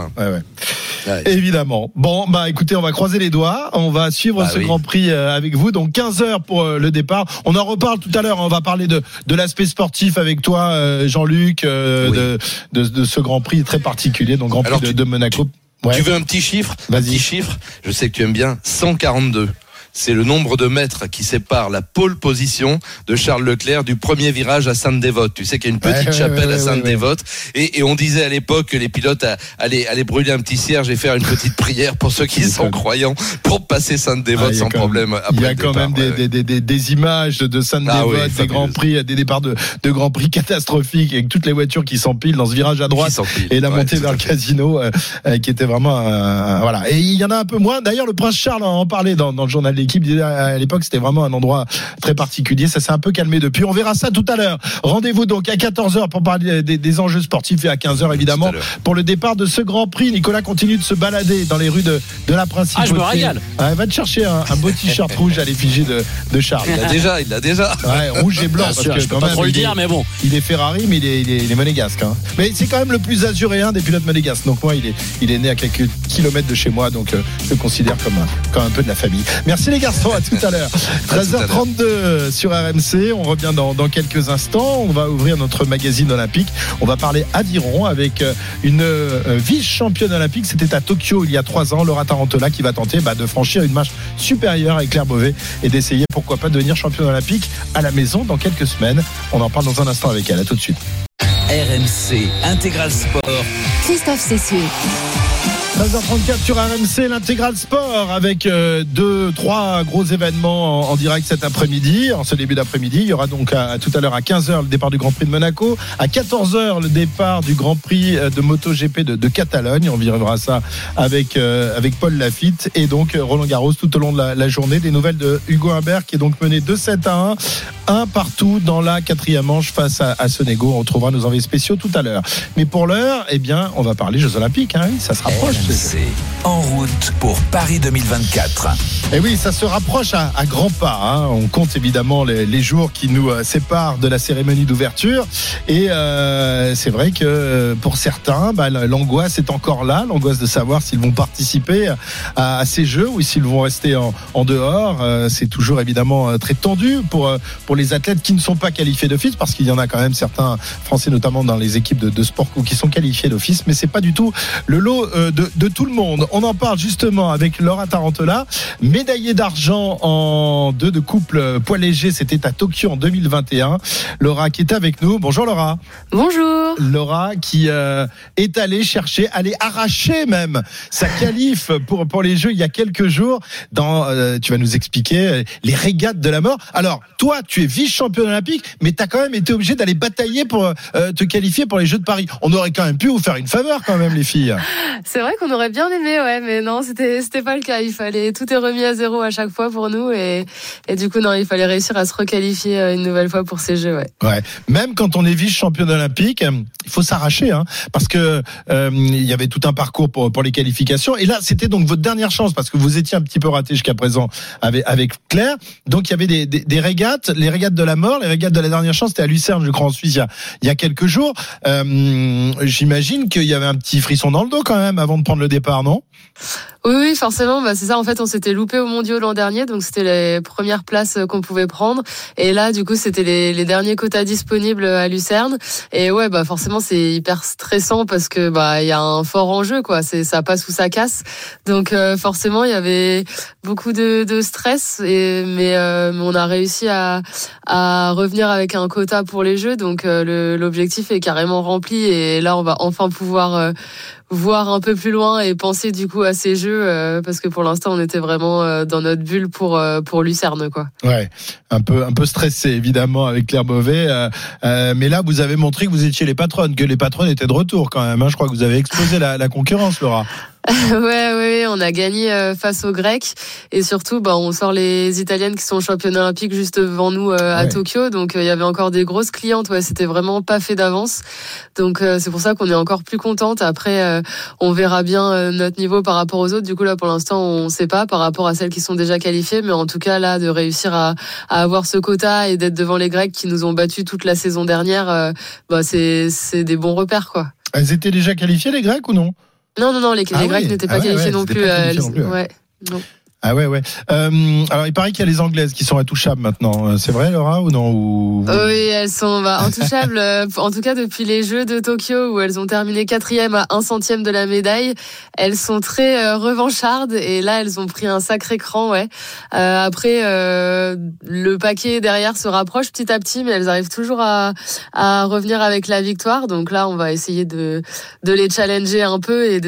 Ouais. Évidemment. Bon, écoutez, on va croiser les doigts. On va suivre ce Grand Prix avec vous. Donc 15h pour le départ. On en reparle tout à l'heure. On va parler de l'aspect sportif avec toi, Jean-Luc, de ce Grand Prix très particulier, donc Grand Prix de Monaco. Tu veux un petit chiffre? Vas-y. Un petit chiffre. Je sais que tu aimes bien. 142. C'est le nombre de mètres qui sépare la pole position de Charles Leclerc du premier virage à Sainte-Dévote. Tu sais qu'il y a une petite chapelle à Sainte-Dévote. Et on disait à l'époque que les pilotes allaient brûler un petit cierge et faire une petite prière pour ceux qui sont croyants pour passer Sainte-Dévote sans problème. Il y a quand même des images de Sainte-Dévote, des grands prix, des départs de grands prix catastrophiques avec toutes les voitures qui s'empilent dans ce virage à droite et la montée vers le casino qui était vraiment voilà. Et il y en a un peu moins. D'ailleurs, le prince Charles en parlait dans le journal l'équipe disait à l'époque c'était vraiment un endroit très particulier. Ça s'est un peu calmé depuis. On verra ça tout à l'heure. Rendez-vous donc à 14h pour parler des enjeux sportifs et à 15h évidemment pour le départ de ce Grand Prix. Nicolas continue de se balader dans les rues de la Principauté. Je me régale. Va te chercher un beau t-shirt rouge à l'effigie de Charles. Il l'a déjà. Ouais, rouge et blanc parce que je peux pas trop le dire, mais bon. Il est Ferrari mais il est monégasque. Mais c'est quand même le plus azuréen des pilotes monégasques. Donc moi il est né à quelques kilomètres de chez moi, donc je le considère comme un peu de la famille. Merci les garçons, à tout à l'heure. 13h32 sur RMC. On revient dans quelques instants. On va ouvrir notre magazine olympique. On va parler aviron avec une vice-championne olympique. C'était à Tokyo il y a 3 ans, Laura Tarantola, qui va tenter de franchir une marche supérieure avec Claire Beauvais et d'essayer pourquoi pas de devenir championne olympique à la maison dans quelques semaines. On en parle dans un instant avec elle. À tout de suite. RMC Intégral Sport. Christophe Cessieux. 13h34 sur RMC, l'intégral sport avec 2-3 gros événements en direct cet après-midi. En ce début d'après-midi, il y aura donc tout à l'heure à 15h le départ du Grand Prix de Monaco, à 14h le départ du Grand Prix de MotoGP de Catalogne. On vivra ça avec Paul Lafitte et donc Roland Garros tout au long de la journée. Des nouvelles de Hugo Humbert qui est donc mené 2-7-1 1 partout dans la 4e manche face à Sonego. On retrouvera nos envoyés spéciaux tout à l'heure. Mais pour l'heure, eh bien, on va parler Jeux Olympiques. Oui, ça se rapproche. RMC, en route pour Paris 2024. Et oui, ça se rapproche à grands pas. On compte évidemment les jours qui nous séparent de la cérémonie d'ouverture. Et c'est vrai que pour certains, l'angoisse est encore là. L'angoisse de savoir s'ils vont participer à ces Jeux ou s'ils vont rester en dehors. C'est toujours évidemment très tendu pour les athlètes qui ne sont pas qualifiés d'office, parce qu'il y en a quand même certains Français, notamment dans les équipes de sport qui sont qualifiés d'office. Mais c'est pas du tout le lot de tout le monde. On en parle justement avec Laura Tarantola, médaillée d'argent en 2 de couple poids léger. C'était à Tokyo en 2021. Laura qui est avec nous. Bonjour Laura. Bonjour. Laura qui est allée arracher même sa qualif pour les Jeux il y a quelques jours tu vas nous expliquer les régates de la mort. Alors toi tu es vice-championne olympique, mais tu as quand même été obligée d'aller batailler pour te qualifier pour les Jeux de Paris. On aurait quand même pu vous faire une faveur quand même, les filles. C'est vrai qu'on aurait bien aimé, ouais, mais non, c'était pas le cas. Tout est remis à zéro à chaque fois pour nous, et du coup non, il fallait réussir à se requalifier une nouvelle fois pour ces Jeux, ouais. Ouais. Même quand on est vice-championne olympique, il faut s'arracher, parce que il y avait tout un parcours pour les qualifications, et là c'était donc votre dernière chance, parce que vous étiez un petit peu raté jusqu'à présent avec Claire. Donc il y avait des régates, les régates de la mort, les régates de la dernière chance. C'était à Lucerne, je crois, en Suisse, il y a quelques jours. J'imagine qu'il y avait un petit frisson dans le dos quand même avant de prendre le départ, non ? Oui, forcément, c'est ça. En fait, on s'était loupé aux mondiaux l'an dernier, donc c'était les premières places qu'on pouvait prendre. Et là, du coup, c'était les derniers quotas disponibles à Lucerne. Et ouais, forcément, c'est hyper stressant parce que il y a un fort enjeu, quoi. Ça passe ou ça casse. Donc forcément, il y avait beaucoup de stress. Mais on a réussi à revenir avec un quota pour les Jeux. Donc l'objectif est carrément rempli. Et là, on va enfin pouvoir voir un peu plus loin et penser du coup à ces Jeux, parce que pour l'instant on était vraiment dans notre bulle pour Lucerne, quoi. Ouais, un peu stressé évidemment avec Claire Beauvais, mais là vous avez montré que vous étiez les patronnes, que les patronnes étaient de retour quand même, Je crois que vous avez explosé la concurrence, Laura. Ouais, on a gagné face aux Grecs, et surtout on sort les Italiennes qui sont championnes olympiques juste devant nous à Tokyo, donc il y avait encore des grosses clientes, c'était vraiment pas fait d'avance, donc c'est pour ça qu'on est encore plus contente. Après on verra bien notre niveau par rapport aux autres. Du coup là pour l'instant on sait pas par rapport à celles qui sont déjà qualifiées, mais en tout cas là de réussir à avoir ce quota et d'être devant les Grecs qui nous ont battus toute la saison dernière, c'est des bons repères, quoi. Elles étaient déjà qualifiées, les Grecs, ou non ? Non, les Grecs n'étaient pas qualifiés non plus. Ouais, non. Ah ouais. Alors il paraît qu'il y a les Anglaises qui sont intouchables maintenant. C'est vrai, Laura, ou non, Oui, elles sont intouchables. En tout cas depuis les Jeux de Tokyo où elles ont terminé 4e à 1 centième de la médaille. Elles sont très revanchardes, et là elles ont pris un sacré cran. Ouais. Après le paquet derrière se rapproche petit à petit, mais elles arrivent toujours à revenir avec la victoire. Donc là on va essayer de les challenger un peu et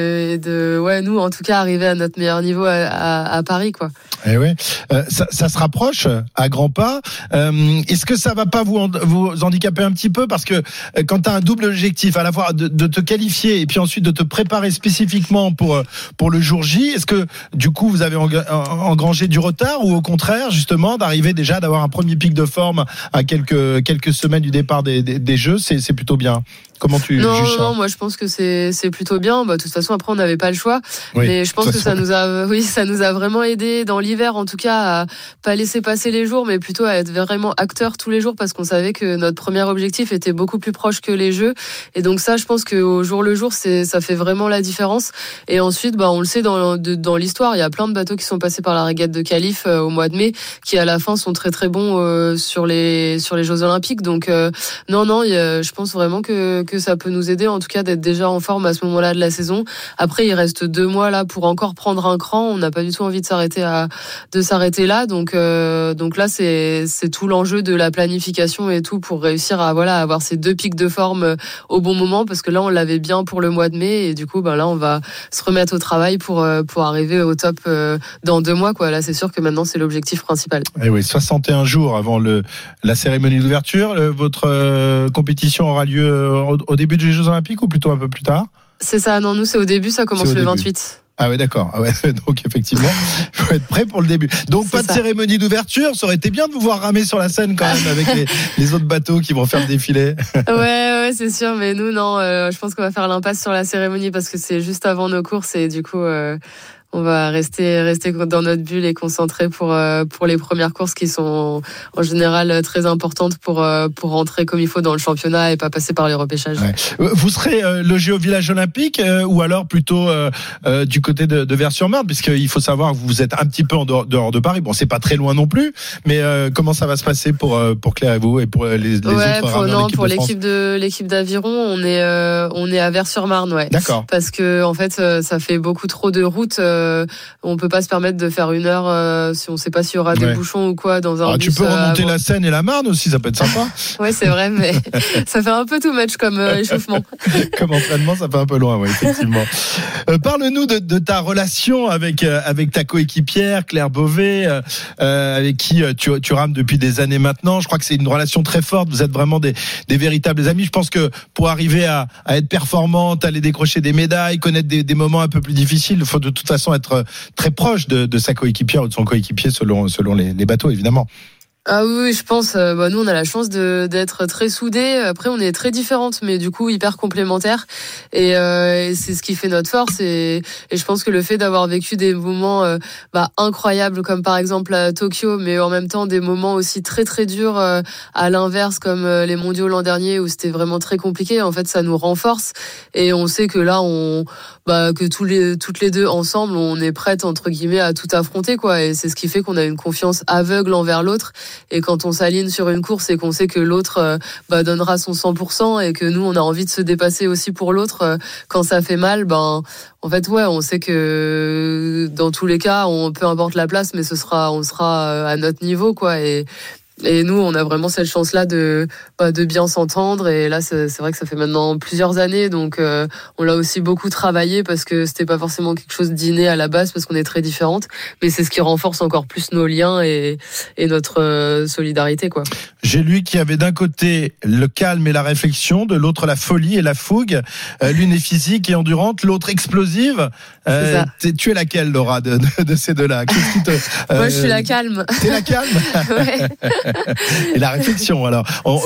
de nous en tout cas arriver à notre meilleur niveau à Paris, quoi. Eh ouais, ça se rapproche à grands pas. Est-ce que ça va pas vous handicaper un petit peu, parce que quand tu as un double objectif, à la fois de te qualifier et puis ensuite de te préparer spécifiquement pour le jour J, est-ce que du coup vous avez engrangé du retard, ou au contraire justement d'arriver déjà d'avoir un premier pic de forme à quelques semaines du départ des Jeux, c'est plutôt bien? Comment tu juges ça? Non, moi je pense que c'est plutôt bien. De toute façon après on n'avait pas le choix, mais je pense que ça nous a vraiment aidé dans l'hiver, en tout cas à pas laisser passer les jours, mais plutôt à être vraiment acteur tous les jours, parce qu'on savait que notre premier objectif était beaucoup plus proche que les Jeux, et donc ça je pense qu'au jour le jour ça fait vraiment la différence. Et ensuite on le sait dans l'histoire, il y a plein de bateaux qui sont passés par la régate de qualif au mois de mai, qui à la fin sont très très bons sur les Jeux Olympiques. Donc je pense vraiment que ça peut nous aider, en tout cas d'être déjà en forme à ce moment-là de la saison. Après il reste 2 mois là pour encore prendre un cran, on n'a pas du tout envie de s'arrêter là, donc là c'est tout l'enjeu de la planification et tout pour réussir à avoir ces 2 pics de forme au bon moment, parce que là on l'avait bien pour le mois de mai, et du coup là on va se remettre au travail pour arriver au top dans 2 mois, quoi. Là c'est sûr que maintenant c'est l'objectif principal. Et oui, 61 jours avant la cérémonie d'ouverture. Votre compétition aura lieu au début des Jeux Olympiques, ou plutôt un peu plus tard? C'est ça, non, nous c'est au début, ça commence le 28. Ah ouais, d'accord. Ah ouais, donc effectivement, il faut être prêt pour le début. Donc c'est pas de cérémonie d'ouverture. Ça aurait été bien de vous voir ramer sur la scène quand même avec les autres bateaux qui vont faire le défilé. Ouais, c'est sûr. Mais nous, non. Je pense qu'on va faire l'impasse sur la cérémonie parce que c'est juste avant nos courses et du coup. On va rester dans notre bulle et concentré pour les premières courses qui sont en général très importantes pour rentrer comme il faut dans le championnat et pas passer par les repêchages. Ouais. Vous serez logé au village olympique ou alors plutôt du côté de Vers-sur-Marne, puisqu'il faut savoir que vous êtes un petit peu en dehors de Paris. Bon, c'est pas très loin non plus, mais comment ça va se passer pour Claire et vous et pour les autres rameurs pour l'équipe d'aviron, on est à Vers-sur-Marne, ouais. D'accord. Parce que en fait, ça fait beaucoup trop de routes. On peut pas se permettre de faire 1 heure si on sait pas s'il y aura des bouchons ou quoi dans un bus. Tu peux remonter la Seine et la Marne aussi, ça peut être sympa. Ouais, c'est vrai, mais ça fait un peu too much comme échauffement. Comme entraînement, ça fait un peu loin, oui, effectivement. Parle-nous de ta relation avec ta coéquipière Claire Beauvais, avec qui tu rames depuis des années maintenant. Je crois que c'est une relation très forte. Vous êtes vraiment des véritables amis. Je pense que pour arriver à être performante, aller décrocher des médailles, connaître des moments un peu plus difficiles, il faut de toute façon être très proche de sa coéquipière ou de son coéquipier selon les bateaux, évidemment. Ah oui, je pense. Nous, on a la chance d'être très soudés. Après, on est très différentes, mais du coup hyper complémentaires. Et c'est ce qui fait notre force. Et je pense que le fait d'avoir vécu des moments incroyables, comme par exemple à Tokyo, mais en même temps des moments aussi très très durs à l'inverse, comme les Mondiaux l'an dernier où c'était vraiment très compliqué. En fait, ça nous renforce. Et on sait que là, que toutes les deux ensemble, on est prêtes entre guillemets à tout affronter, quoi. Et c'est ce qui fait qu'on a une confiance aveugle envers l'autre. Et quand on s'aligne sur une course et qu'on sait que l'autre donnera son 100% et que nous on a envie de se dépasser aussi pour l'autre quand ça fait mal, en fait on sait que dans tous les cas, peu importe la place, mais on sera à notre niveau, quoi. Et nous, on a vraiment cette chance-là de bien s'entendre. Et là, c'est vrai que ça fait maintenant plusieurs années, donc on l'a aussi beaucoup travaillé parce que c'était pas forcément quelque chose d'inné à la base parce qu'on est très différentes. Mais c'est ce qui renforce encore plus nos liens et notre solidarité, quoi. J'ai lu qu'il y avait d'un côté le calme et la réflexion, de l'autre la folie et la fougue. L'une est physique et endurante, l'autre explosive. Tu es laquelle, Laura, de ces deux-là? Moi, je suis la calme. T'es la calme. Ouais. Et la réflexion, alors.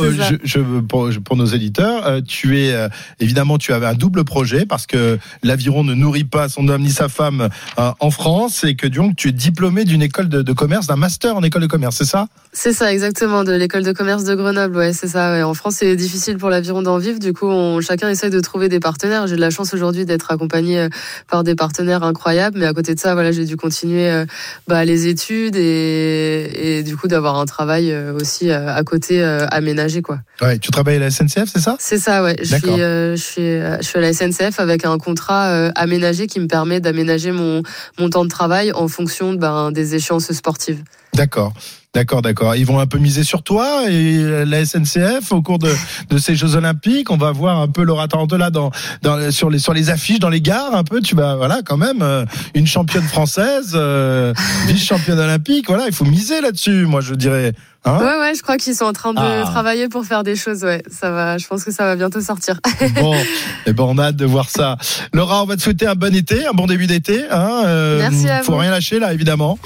Pour nos éditeurs, évidemment, tu avais un double projet parce que l'aviron ne nourrit pas son homme ni sa femme en France et que donc tu es diplômé d'une école de commerce, d'un master en école de commerce, c'est ça? C'est ça, exactement, de l'école de commerce de Grenoble, ouais, c'est ça. Ouais. En France, c'est difficile pour l'aviron d'en vivre, du coup, chacun essaie de trouver des partenaires. J'ai de la chance aujourd'hui d'être accompagné par des partenaires incroyables, mais à côté de ça, voilà, j'ai dû continuer les études et du coup d'avoir un travail aussi à côté aménagé, quoi. Ouais, tu travailles à la SNCF, c'est ça? C'est ça, ouais. Je suis à la SNCF avec un contrat aménagé qui me permet d'aménager mon temps de travail en fonction des échéances sportives. D'accord. Ils vont un peu miser sur toi et la SNCF au cours de ces Jeux Olympiques. On va voir un peu Laura Tarantola sur les affiches, dans les gares un peu. Tu vas, voilà, quand même, une championne française, vice-championne olympique. Voilà, il faut miser là-dessus, moi, je dirais. Hein? Ouais, je crois qu'ils sont en train de travailler pour faire des choses. Ouais, ça va. Je pense que ça va bientôt sortir. Bon, on a hâte de voir ça. Laura, on va te souhaiter un bon été, un bon début d'été. Merci à vous. Faut rien lâcher là, évidemment.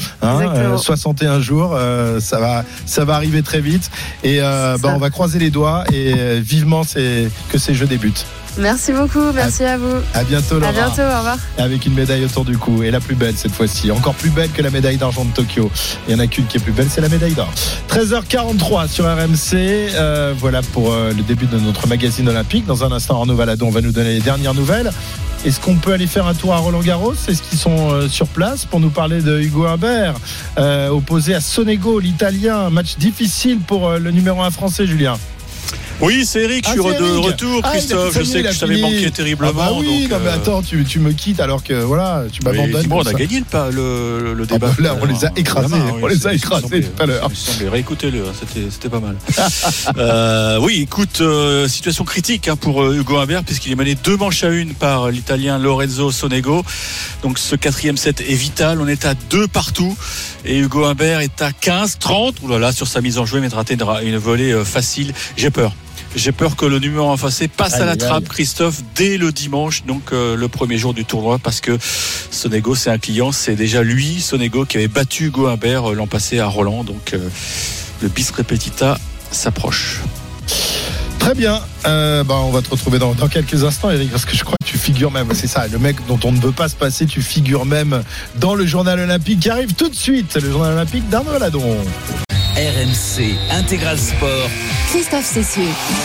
61 jours, ça va arriver très vite. Et on va croiser les doigts et vivement que ces Jeux débutent. Merci beaucoup, merci à vous. À bientôt, Laura. À bientôt, au revoir. Avec une médaille autour du cou, et la plus belle cette fois-ci, encore plus belle que la médaille d'argent de Tokyo. Il n'y en a qu'une qui est plus belle, c'est la médaille d'or. 13h43 sur RMC, voilà pour le début de notre magazine olympique. Dans un instant, Arnaud Valadon va nous donner les dernières nouvelles. Est-ce qu'on peut aller faire un tour à Roland-Garros? Est-ce qu'ils sont sur place pour nous parler de Hugo Humbert, opposé à Sonego, l'Italien? Un match difficile pour le numéro 1 français, Julien. Oui, c'est Eric, je suis de retour, Christophe. Je sais que je t'avais manqué terriblement. Oui, donc, mais attends, tu me quittes alors que voilà, tu m'abandonnes. Bon, on a gagné le débat. Là, on les a écrasés tout à l'heure. Réécoutez-le, c'était pas mal. Oui, écoute, situation critique pour Hugo Humbert, puisqu'il est mené 2 manches à 1 par l'Italien Lorenzo Sonego. Donc ce 4e set est vital. On est à 2 partout. Et Hugo Humbert est à 15-30. Oulala, sur sa mise en jeu, il va rater une volée facile. J'ai peur. J'ai peur que le numéro 1 effacé passe à la trappe, Christophe, dès le dimanche, donc le premier jour du tournoi, parce que Sonego, c'est un client, c'est déjà lui, Sonego, qui avait battu Hugo Humbert l'an passé à Roland, donc le bis repetita s'approche. Très bien, on va te retrouver dans quelques instants, Eric, parce que je crois que tu figures même, c'est ça, le mec dont on ne veut pas se passer, tu figures même dans le journal olympique qui arrive tout de suite, le journal olympique d'Arnaud Valadon. RMC Intégral Sport. Christophe Cessieux.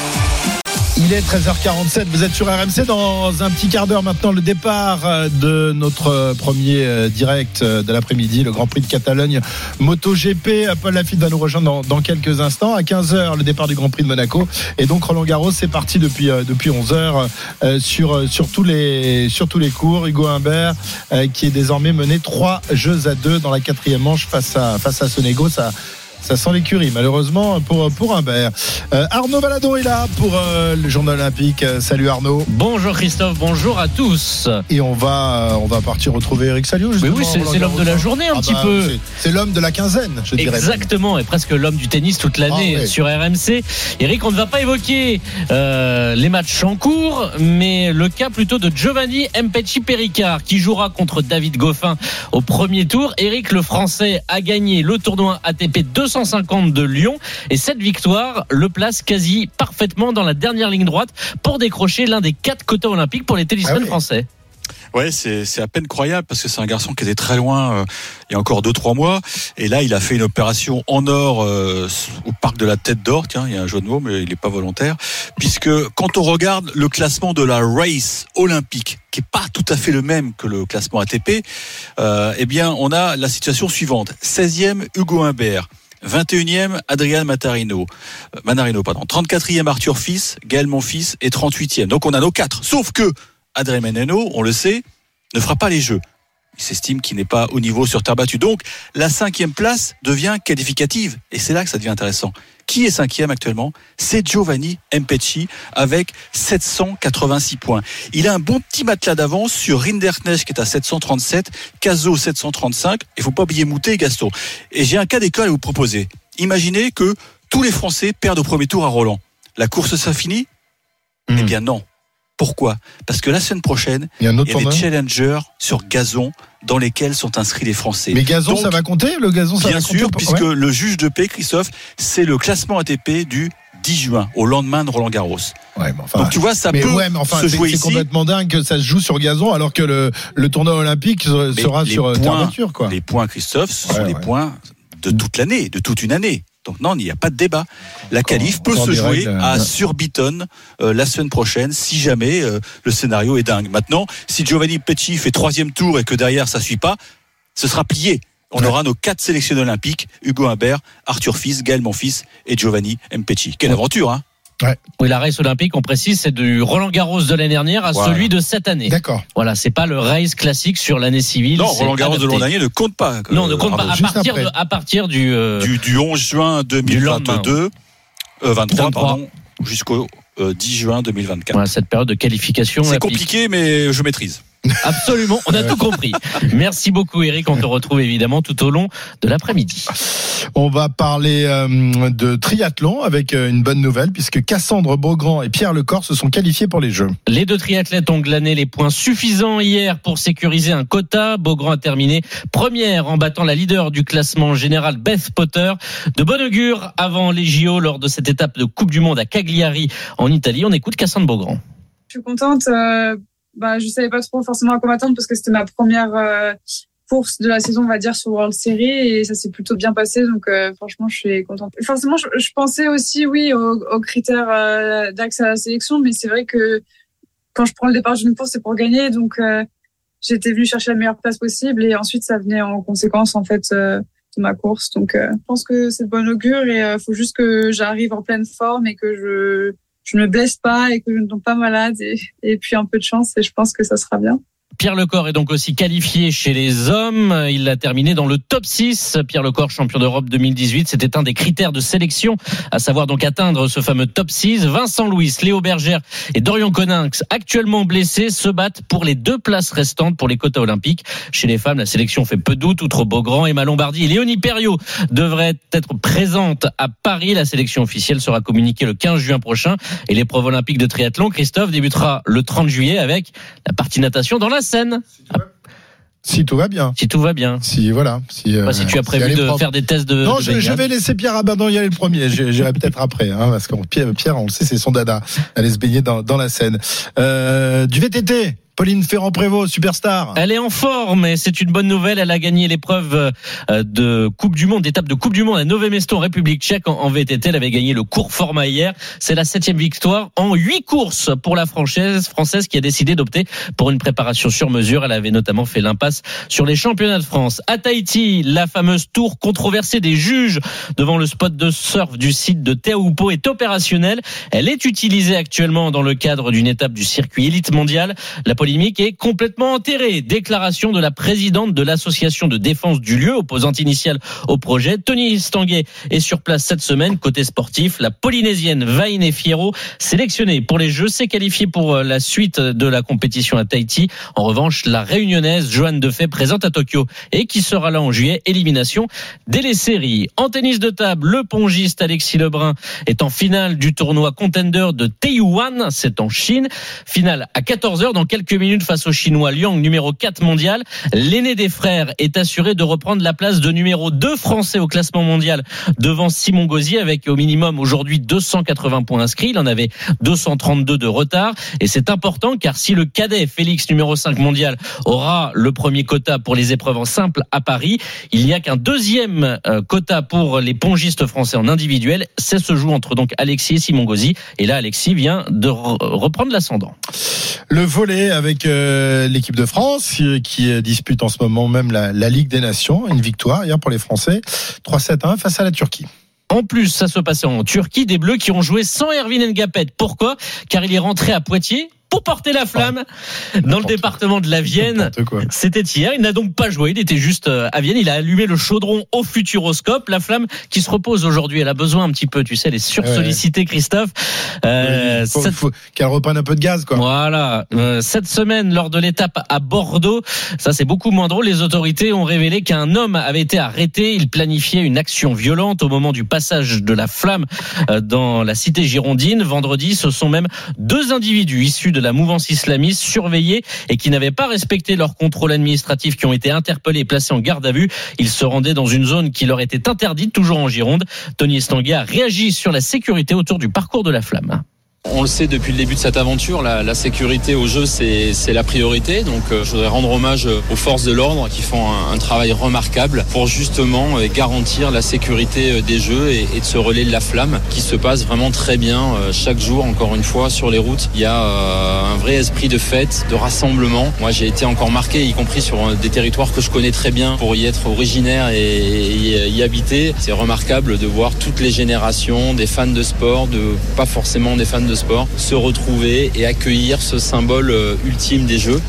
Il est 13h47, vous êtes sur RMC. Dans un petit quart d'heure maintenant, le départ de notre premier direct de l'après-midi, le Grand Prix de Catalogne MotoGP. Paul Lafitte va nous rejoindre dans quelques instants. À 15h, le départ du Grand Prix de Monaco. Et donc Roland Garros, c'est parti depuis 11h sur tous les cours. Hugo Humbert qui est désormais mené 3-2 dans la 4e manche face à Sonego. Ça sent l'écurie, malheureusement, pour Humbert. Arnaud Valadon est là pour le journal olympique. Salut Arnaud. Bonjour Christophe, bonjour à tous. Et on va partir retrouver Eric Salio, justement. Oui, c'est l'homme de la journée, un petit peu. C'est l'homme de la quinzaine, je dirais. Exactement, et presque l'homme du tennis toute l'année sur RMC. Eric, on ne va pas évoquer les matchs en cours, mais le cas plutôt de Giovanni Mpetshi-Perricard, qui jouera contre David Goffin au premier tour. Eric, le Français, a gagné le tournoi ATP 250 de Lyon, et cette victoire le place quasi parfaitement dans la dernière ligne droite pour décrocher l'un des 4 quotas olympiques pour les tennismen français. Ouais, c'est à peine croyable parce que c'est un garçon qui était très loin il y a encore 2-3 mois, et là il a fait une opération en or au parc de la Tête d'Or. Tiens, il y a un jeu de mots, mais il n'est pas volontaire, puisque quand on regarde le classement de la race olympique, qui est pas tout à fait le même que le classement ATP, eh bien on a la situation suivante: 16e Hugo Humbert, 21e Adrian Manarino, 34e Arthur Fils, Gaël Monfils et 38e. Donc on a nos 4. Sauf que Adrian Manarino, on le sait, ne fera pas les Jeux. Il s'estime qu'il n'est pas au niveau sur terre battue. Donc la 5e place devient qualificative. Et c'est là que ça devient intéressant. Qui est 5e actuellement ? C'est Giovanni Mpetshi avec 786 points. Il a un bon petit matelas d'avance sur Rinderknecht qui est à 737, Cazot 735. Il ne faut pas oublier Moutet et Gaston. Et j'ai un cas d'école à vous proposer. Imaginez que tous les Français perdent au premier tour à Roland. La course, ça finit ? Eh bien non. Pourquoi ? Parce que la semaine prochaine, il y a des challengers sur gazon dans lesquels sont inscrits les Français. Mais gazon, donc, ça va compter ? Le gazon, ça va compter ? Bien sûr, puisque le juge de paix, Christophe, c'est le classement ATP du 10 juin, au lendemain de Roland Garros. Donc tu vois, ça peut se jouer ici. C'est complètement dingue que ça se joue sur gazon alors que le tournoi olympique sera sur terre nature, quoi. Les points, Christophe, ce sont les points de toute l'année, de toute une année. Donc non, il n'y a pas de débat. La qualif peut se jouer à Surbiton la semaine prochaine, si jamais le scénario est dingue. Maintenant, si Giovanni Mpetshi fait 3e tour et que derrière ça suit pas, ce sera plié. On aura nos 4 sélectionnés olympiques: Hugo Humbert, Arthur Fils, Gaël Monfils et Giovanni Mpetshi. Quelle aventure, hein ? Oui, la race olympique, on précise, c'est du Roland Garros de l'année dernière à celui de cette année. D'accord. Voilà, c'est pas le race classique sur l'année civile. Non, Roland Garros de l'an dernier ne compte pas. Non, ne compte pas. À partir du 11 juin 2022, 23, pardon, jusqu'au 10 juin 2024. Voilà, cette période de qualification. C'est compliqué, mais je maîtrise. Absolument, on a tout compris. Merci beaucoup Eric, on te retrouve évidemment tout au long de l'après-midi. On va parler de triathlon avec une bonne nouvelle, puisque Cassandre Beaugrand et Pierre Lecor se sont qualifiés pour les Jeux. Les 2 triathlètes ont glané les points suffisants hier pour sécuriser un quota. Beaugrand a terminé première en battant la leader du classement général Beth Potter. De bon augure avant les JO lors de cette étape de Coupe du Monde à Cagliari en Italie. On écoute Cassandre Beaugrand. Je suis contente. Je savais pas trop forcément à quoi m'attendre parce que c'était ma première course de la saison, on va dire, sur World Series, et ça s'est plutôt bien passé. Donc franchement, je suis contente. Forcément, je pensais aussi, aux critères d'accès à la sélection, mais c'est vrai que quand je prends le départ d'une course, c'est pour gagner. Donc j'étais venue chercher la meilleure place possible, et ensuite ça venait en conséquence en fait de ma course. Donc je pense que c'est de bon augure, et faut juste que j'arrive en pleine forme et que je ne me blesse pas et que je ne tombe pas malade, et puis un peu de chance, et je pense que ça sera bien. Pierre Lecor est donc aussi qualifié chez les hommes. Il a terminé dans le top 6. Pierre Lecor, champion d'Europe 2018. C'était un des critères de sélection, à savoir donc atteindre ce fameux top 6. Vincent Louis, Léo Bergère et Dorian Coninx, actuellement blessés, se battent pour les 2 places restantes pour les quotas olympiques. Chez les femmes, la sélection fait peu de doute. Outre Beaugrand, Emma Lombardi et Léonie Perriot devraient être présentes à Paris. La sélection officielle sera communiquée le 15 juin prochain. Et l'épreuve olympique de triathlon, Christophe, débutera le 30 juillet avec la partie natation dans la Seine. Si tout va bien. Si tout va bien. Si voilà. Si tu as prévu de faire des tests de. Non, de je vais laisser Pierre Abadon y aller le premier. J'irai peut-être après, parce que Pierre, on le sait, c'est son dada. Aller se baigner dans la Seine. Du VTT. Pauline Ferrand-Prévot, superstar. Elle est en forme et c'est une bonne nouvelle. Elle a gagné l'épreuve de Coupe du Monde, d'étape de Coupe du Monde à Nové Mesto en République tchèque en VTT. Elle avait gagné le court format hier. C'est la 7e victoire en 8 courses pour la française qui a décidé d'opter pour une préparation sur mesure. Elle avait notamment fait l'impasse sur les championnats de France. À Tahiti, la fameuse tour controversée des juges devant le spot de surf du site de Teahupo'o est opérationnelle. Elle est utilisée actuellement dans le cadre d'une étape du circuit élite mondial. La polémique est complètement enterrée. Déclaration de la présidente de l'association de défense du lieu, opposante initiale au projet. Tony Stanguet est sur place cette semaine. Côté sportif, la Polynésienne Vaine Fierro, sélectionnée pour les Jeux, s'est qualifiée pour la suite de la compétition à Tahiti. En revanche, la Réunionnaise Joanne Defay, présente à Tokyo et qui sera là en juillet, élimination dès les séries. En tennis de table, le pongiste Alexis Lebrun est en finale du tournoi Contender de Taiyuan, c'est en Chine. Finale à 14h dans quelques minutes face au Chinois Liang, numéro 4 mondial. L'aîné des frères est assuré de reprendre la place de numéro 2 français au classement mondial devant Simon Gauzy avec au minimum aujourd'hui 280 points inscrits. Il en avait 232 de retard et c'est important car si le cadet Félix, numéro 5 mondial, aura le premier quota pour les épreuves en simple à Paris, il n'y a qu'un deuxième quota pour les pongistes français en individuel. C'est ce joue entre donc Alexis et Simon Gauzy et là Alexis vient de reprendre l'ascendant. Le volley avec l'équipe de France qui dispute en ce moment même la Ligue des Nations. Une victoire hier pour les Français, 3-7-1 face à la Turquie. En plus, ça se passait en Turquie, des Bleus qui ont joué sans Erwin Ngapet. Pourquoi ? Car il est rentré à Poitiers pour porter la flamme dans le département de la Vienne. C'était hier, il n'a donc pas joué, il était juste à Vienne, il a allumé le chaudron au Futuroscope, la flamme qui se repose aujourd'hui, elle a besoin un petit peu, tu sais, elle est sursollicitée, Christophe. Faut qu'elle reprenne un peu de gaz, quoi. Voilà. Cette semaine, lors de l'étape à Bordeaux, ça c'est beaucoup moins drôle, les autorités ont révélé qu'un homme avait été arrêté, il planifiait une action violente au moment du passage de la flamme dans la cité girondine. Vendredi, ce sont même 2 individus issus de la mouvance islamiste surveillés et qui n'avaient pas respecté leur contrôle administratif qui ont été interpellés et placés en garde à vue. Ils se rendaient dans une zone qui leur était interdite, toujours en Gironde. Tony Estanguet a réagi sur la sécurité autour du parcours de la flamme. On le sait depuis le début de cette aventure, la sécurité au jeu c'est la priorité. Donc je voudrais rendre hommage aux forces de l'ordre qui font un travail remarquable pour justement garantir la sécurité des jeux et de ce relais de la flamme qui se passe vraiment très bien chaque jour. Encore une fois sur les routes, il y a un vrai esprit de fête, de rassemblement. Moi j'ai été encore marqué, y compris sur des territoires que je connais très bien pour y être originaire et y habiter. C'est remarquable de voir toutes les générations, des fans de sport, pas forcément des fans de sport, se retrouver et accueillir ce symbole ultime des Jeux.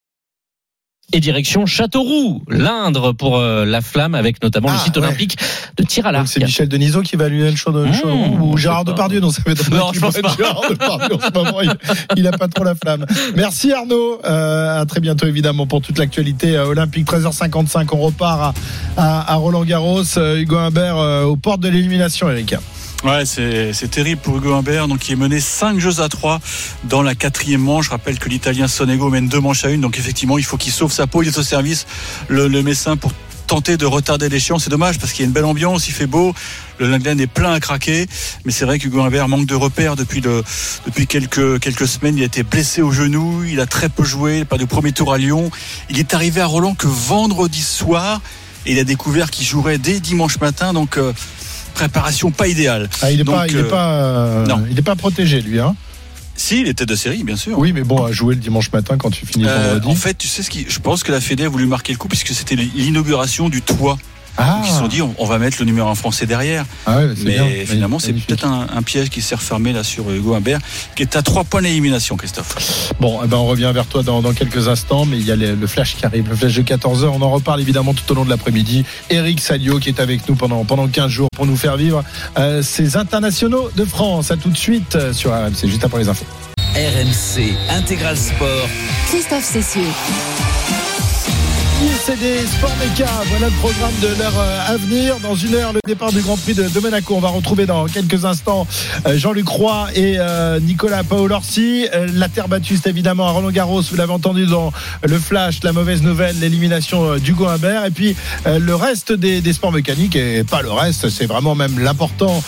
Et direction Châteauroux, l'Indre pour la flamme avec notamment le site olympique de tir à l'arc. C'est Michel Denisot qui va allumer le chaudron ou Gérard Depardieu. Non, ça va être non, je pense pas. Gérard Depardieu en ce moment, il a pas trop la flamme. Merci Arnaud. À très bientôt évidemment pour toute l'actualité olympique. 13h55, on repart à Roland-Garros. Hugo Humbert aux portes de l'élimination, Eric. Ouais, c'est terrible pour Hugo Humbert, donc qui est mené 5-3 dans la 4e manche. Je rappelle que l'Italien Sonego mène 2 manches à 1, donc effectivement il faut qu'il sauve sa peau. Il est au service, le Messin, pour tenter de retarder l'échéance. C'est dommage parce qu'il y a une belle ambiance, il fait beau, le Langlen est plein à craquer, mais c'est vrai qu'Hugo Humbert manque de repères depuis quelques semaines. Il a été blessé au genou, il a très peu joué, pas de premier tour à Lyon. Il est arrivé à Roland que vendredi soir et il a découvert qu'il jouerait dès dimanche matin, donc préparation pas idéale. Il est pas protégé lui, hein. Si, il est tête de série, bien sûr. Oui, mais bon, à jouer le dimanche matin quand tu finis vendredi. En fait, tu sais je pense que la Fédé a voulu marquer le coup puisque c'était l'inauguration du toit Donc ils se sont dit, on va mettre le numéro 1 français derrière. Mais finalement, c'est peut-être un piège qui s'est refermé là sur Hugo Humbert, qui est à 3 points d'élimination, Christophe. Bon, on revient vers toi dans quelques instants, mais il y a le flash qui arrive, le flash de 14h. On en reparle évidemment tout au long de l'après-midi. Eric Salio qui est avec nous pendant 15 jours pour nous faire vivre ces internationaux de France. À tout de suite sur RMC, juste après les infos. RMC Intégral Sport. Christophe Cessieux. C'est des Sport Méca, voilà le programme de l'heure à venir. Dans une heure, le départ du Grand Prix de Monaco. On va retrouver dans quelques instants Jean-Luc Roy et Nicolas Paolorsi. La terre battue, c'est évidemment à Roland-Garros. Vous l'avez entendu dans le flash, la mauvaise nouvelle, l'élimination d'Hugo Humbert. Et puis le reste des sports mécaniques, et pas le reste, c'est vraiment même l'important.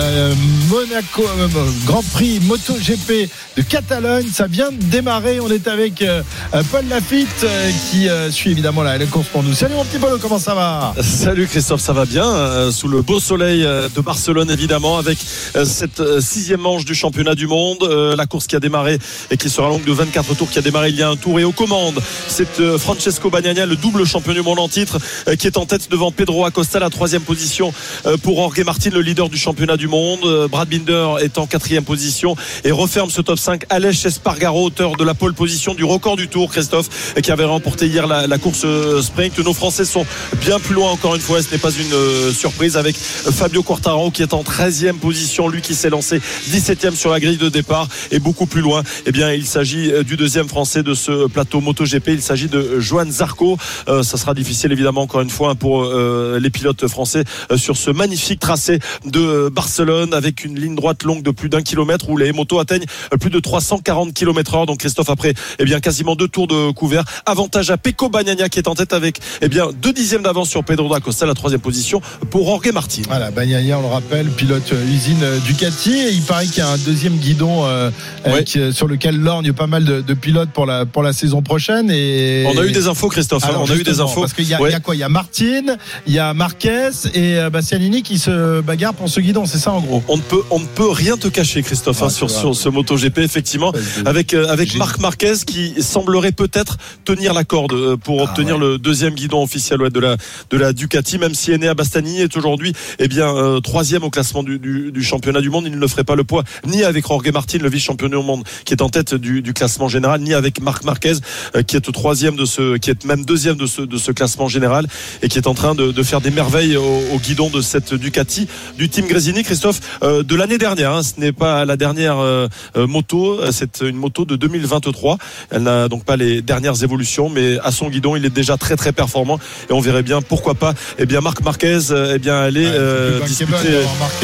Monaco, Grand Prix MotoGP de Catalogne, ça vient de démarrer. On est avec Paul Lafitte qui suit évidemment la course pour nous. Salut mon petit Polo, comment ça va? Salut Christophe, ça va bien, sous le beau soleil de Barcelone évidemment, avec cette 6e manche du championnat du monde, la course qui a démarré et qui sera longue de 24 tours, qui a démarré il y a un tour, et aux commandes c'est Francesco Bagnaia, le double champion du monde en titre, qui est en tête devant Pedro Acosta, la 3e position pour Jorge Martin, le leader du championnat du monde. Brad Binder est en 4e position et referme ce top 5 Aleix Espargaro, auteur de la pole position du record du tour, Christophe, qui avait remporté hier la course sprint. Nos Français sont bien plus loin encore une fois, ce n'est pas une surprise, avec Fabio Quartararo qui est en 13e position, lui qui s'est lancé 17e sur la grille de départ, et beaucoup plus loin, eh bien, il s'agit du 2e français de ce plateau MotoGP, il s'agit de Johan Zarco. Ça sera difficile évidemment encore une fois pour les pilotes français sur ce magnifique tracé de Barcelone, avec une ligne droite longue de plus d'1 kilomètre où les motos atteignent plus de 340 km/h. Donc Christophe, après quasiment 2 tours de couvert, avantage à Pecco Bagnaia qui est en tête avec 2 dixièmes d'avance sur Pedro da Costa, la 3e position pour Jorge Martin. Voilà, Bagnaia, on le rappelle, pilote usine Ducati, et il paraît qu'il y a un 2e guidon sur lequel lorgne pas mal de pilotes pour la saison prochaine. Et on a eu des infos, Christophe. Alors, on a eu des infos parce qu'il y a quoi? Il y a Martin, il y a Marquez et Bastianini qui se bagarrent pour ce guidon, c'est ça en gros? On ne peut rien te cacher, Christophe, sur ce MotoGP, effectivement, avec Marc Marquez qui semblerait peut-être tenir la corde pour obtenir le 2e guidon officiel de la Ducati, même si Enea Bastianini est aujourd'hui 3e au classement du championnat du monde. Il ne ferait pas le poids ni avec Jorge Martin, le vice-champion du monde, qui est en tête du classement général, ni avec Marc Marquez, qui est 3e qui est même 2e de ce classement général, et qui est en train de faire des merveilles au guidon de cette Ducati du team Gresini, Christophe, de l'année dernière. Ce n'est pas la dernière moto, c'est une moto de 2023. Elle n'a donc pas les dernières évolutions, mais à son guidon, il est déjà très très performant, et on verrait bien pourquoi pas Marc Marquez aller disputer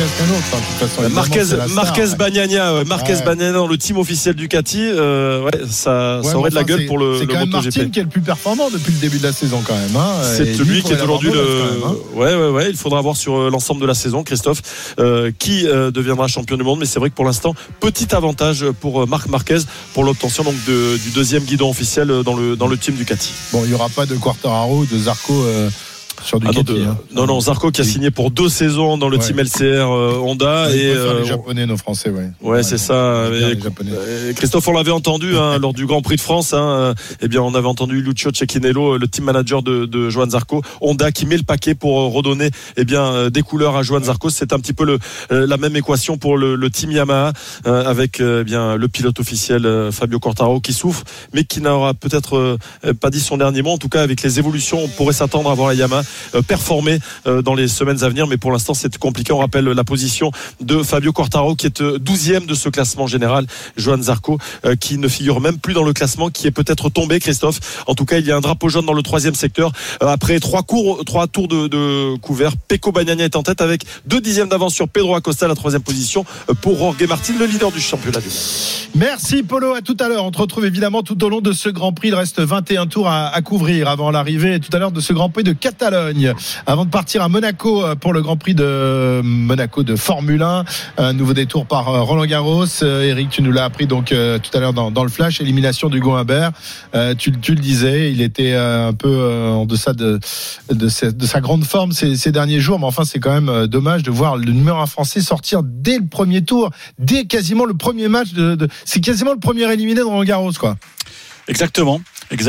Marquez Bagnaia dans le team officiel Ducati. Ça aurait de la gueule pour le MotoGP. C'est quand même Martin qui est le plus performant depuis le début de la saison quand même. C'est lui qui est aujourd'hui il faudra voir sur l'ensemble de la saison, Christophe, qui deviendra champion du monde, mais c'est vrai que pour l'instant, petit avantage pour Marc Marquez pour l'obtention donc du 2e guidon officiel dans le team Ducati. Bon, il n'y aura pas de Quartararo ou de Zarco sur Ducati. Non, Zarco qui a signé pour 2 saisons dans le team LCR Honda. Et les Japonais, nos Français, c'est ça. Christophe, on l'avait entendu lors du Grand Prix de France. On avait entendu Lucio Cecchinello, le team manager de Johan Zarco. Honda qui met le paquet pour redonner des couleurs à Johan Zarco. C'est un petit peu la même équation pour le team Yamaha, avec le pilote officiel Fabio Quartararo qui souffre, mais qui n'aura peut-être pas dit son dernier mot. En tout cas, avec les évolutions, on pourrait s'attendre à voir la Yamaha performer dans les semaines à venir, mais pour l'instant c'est compliqué. On rappelle la position de Fabio Quartararo qui est 12e de ce classement général. Johan Zarco qui ne figure même plus dans le classement, qui est peut-être tombé, Christophe. En tout cas, il y a un drapeau jaune dans le 3e secteur après 3 tours de couvert. Pecco Bagnaia est en tête avec 2 dixièmes d'avance sur Pedro Acosta, la 3e position pour Jorge Martin, le leader du championnat du monde. Merci Polo, à tout à l'heure. On te retrouve évidemment tout au long de ce Grand Prix. Il reste 21 tours à couvrir avant l'arrivée tout à l'heure de ce Grand Prix de Catalogne, avant de partir à Monaco pour le Grand Prix de Monaco de Formule 1. Un nouveau détour par Roland Garros. Eric, tu nous l'as appris donc tout à l'heure dans le flash, élimination d'Hugo Humbert. Tu le disais, il était un peu en deçà de sa grande forme ces derniers jours, mais enfin c'est quand même dommage de voir le numéro 1 français sortir dès le premier tour, dès quasiment le premier match c'est quasiment le premier éliminé de Roland Garros, quoi. Exactement.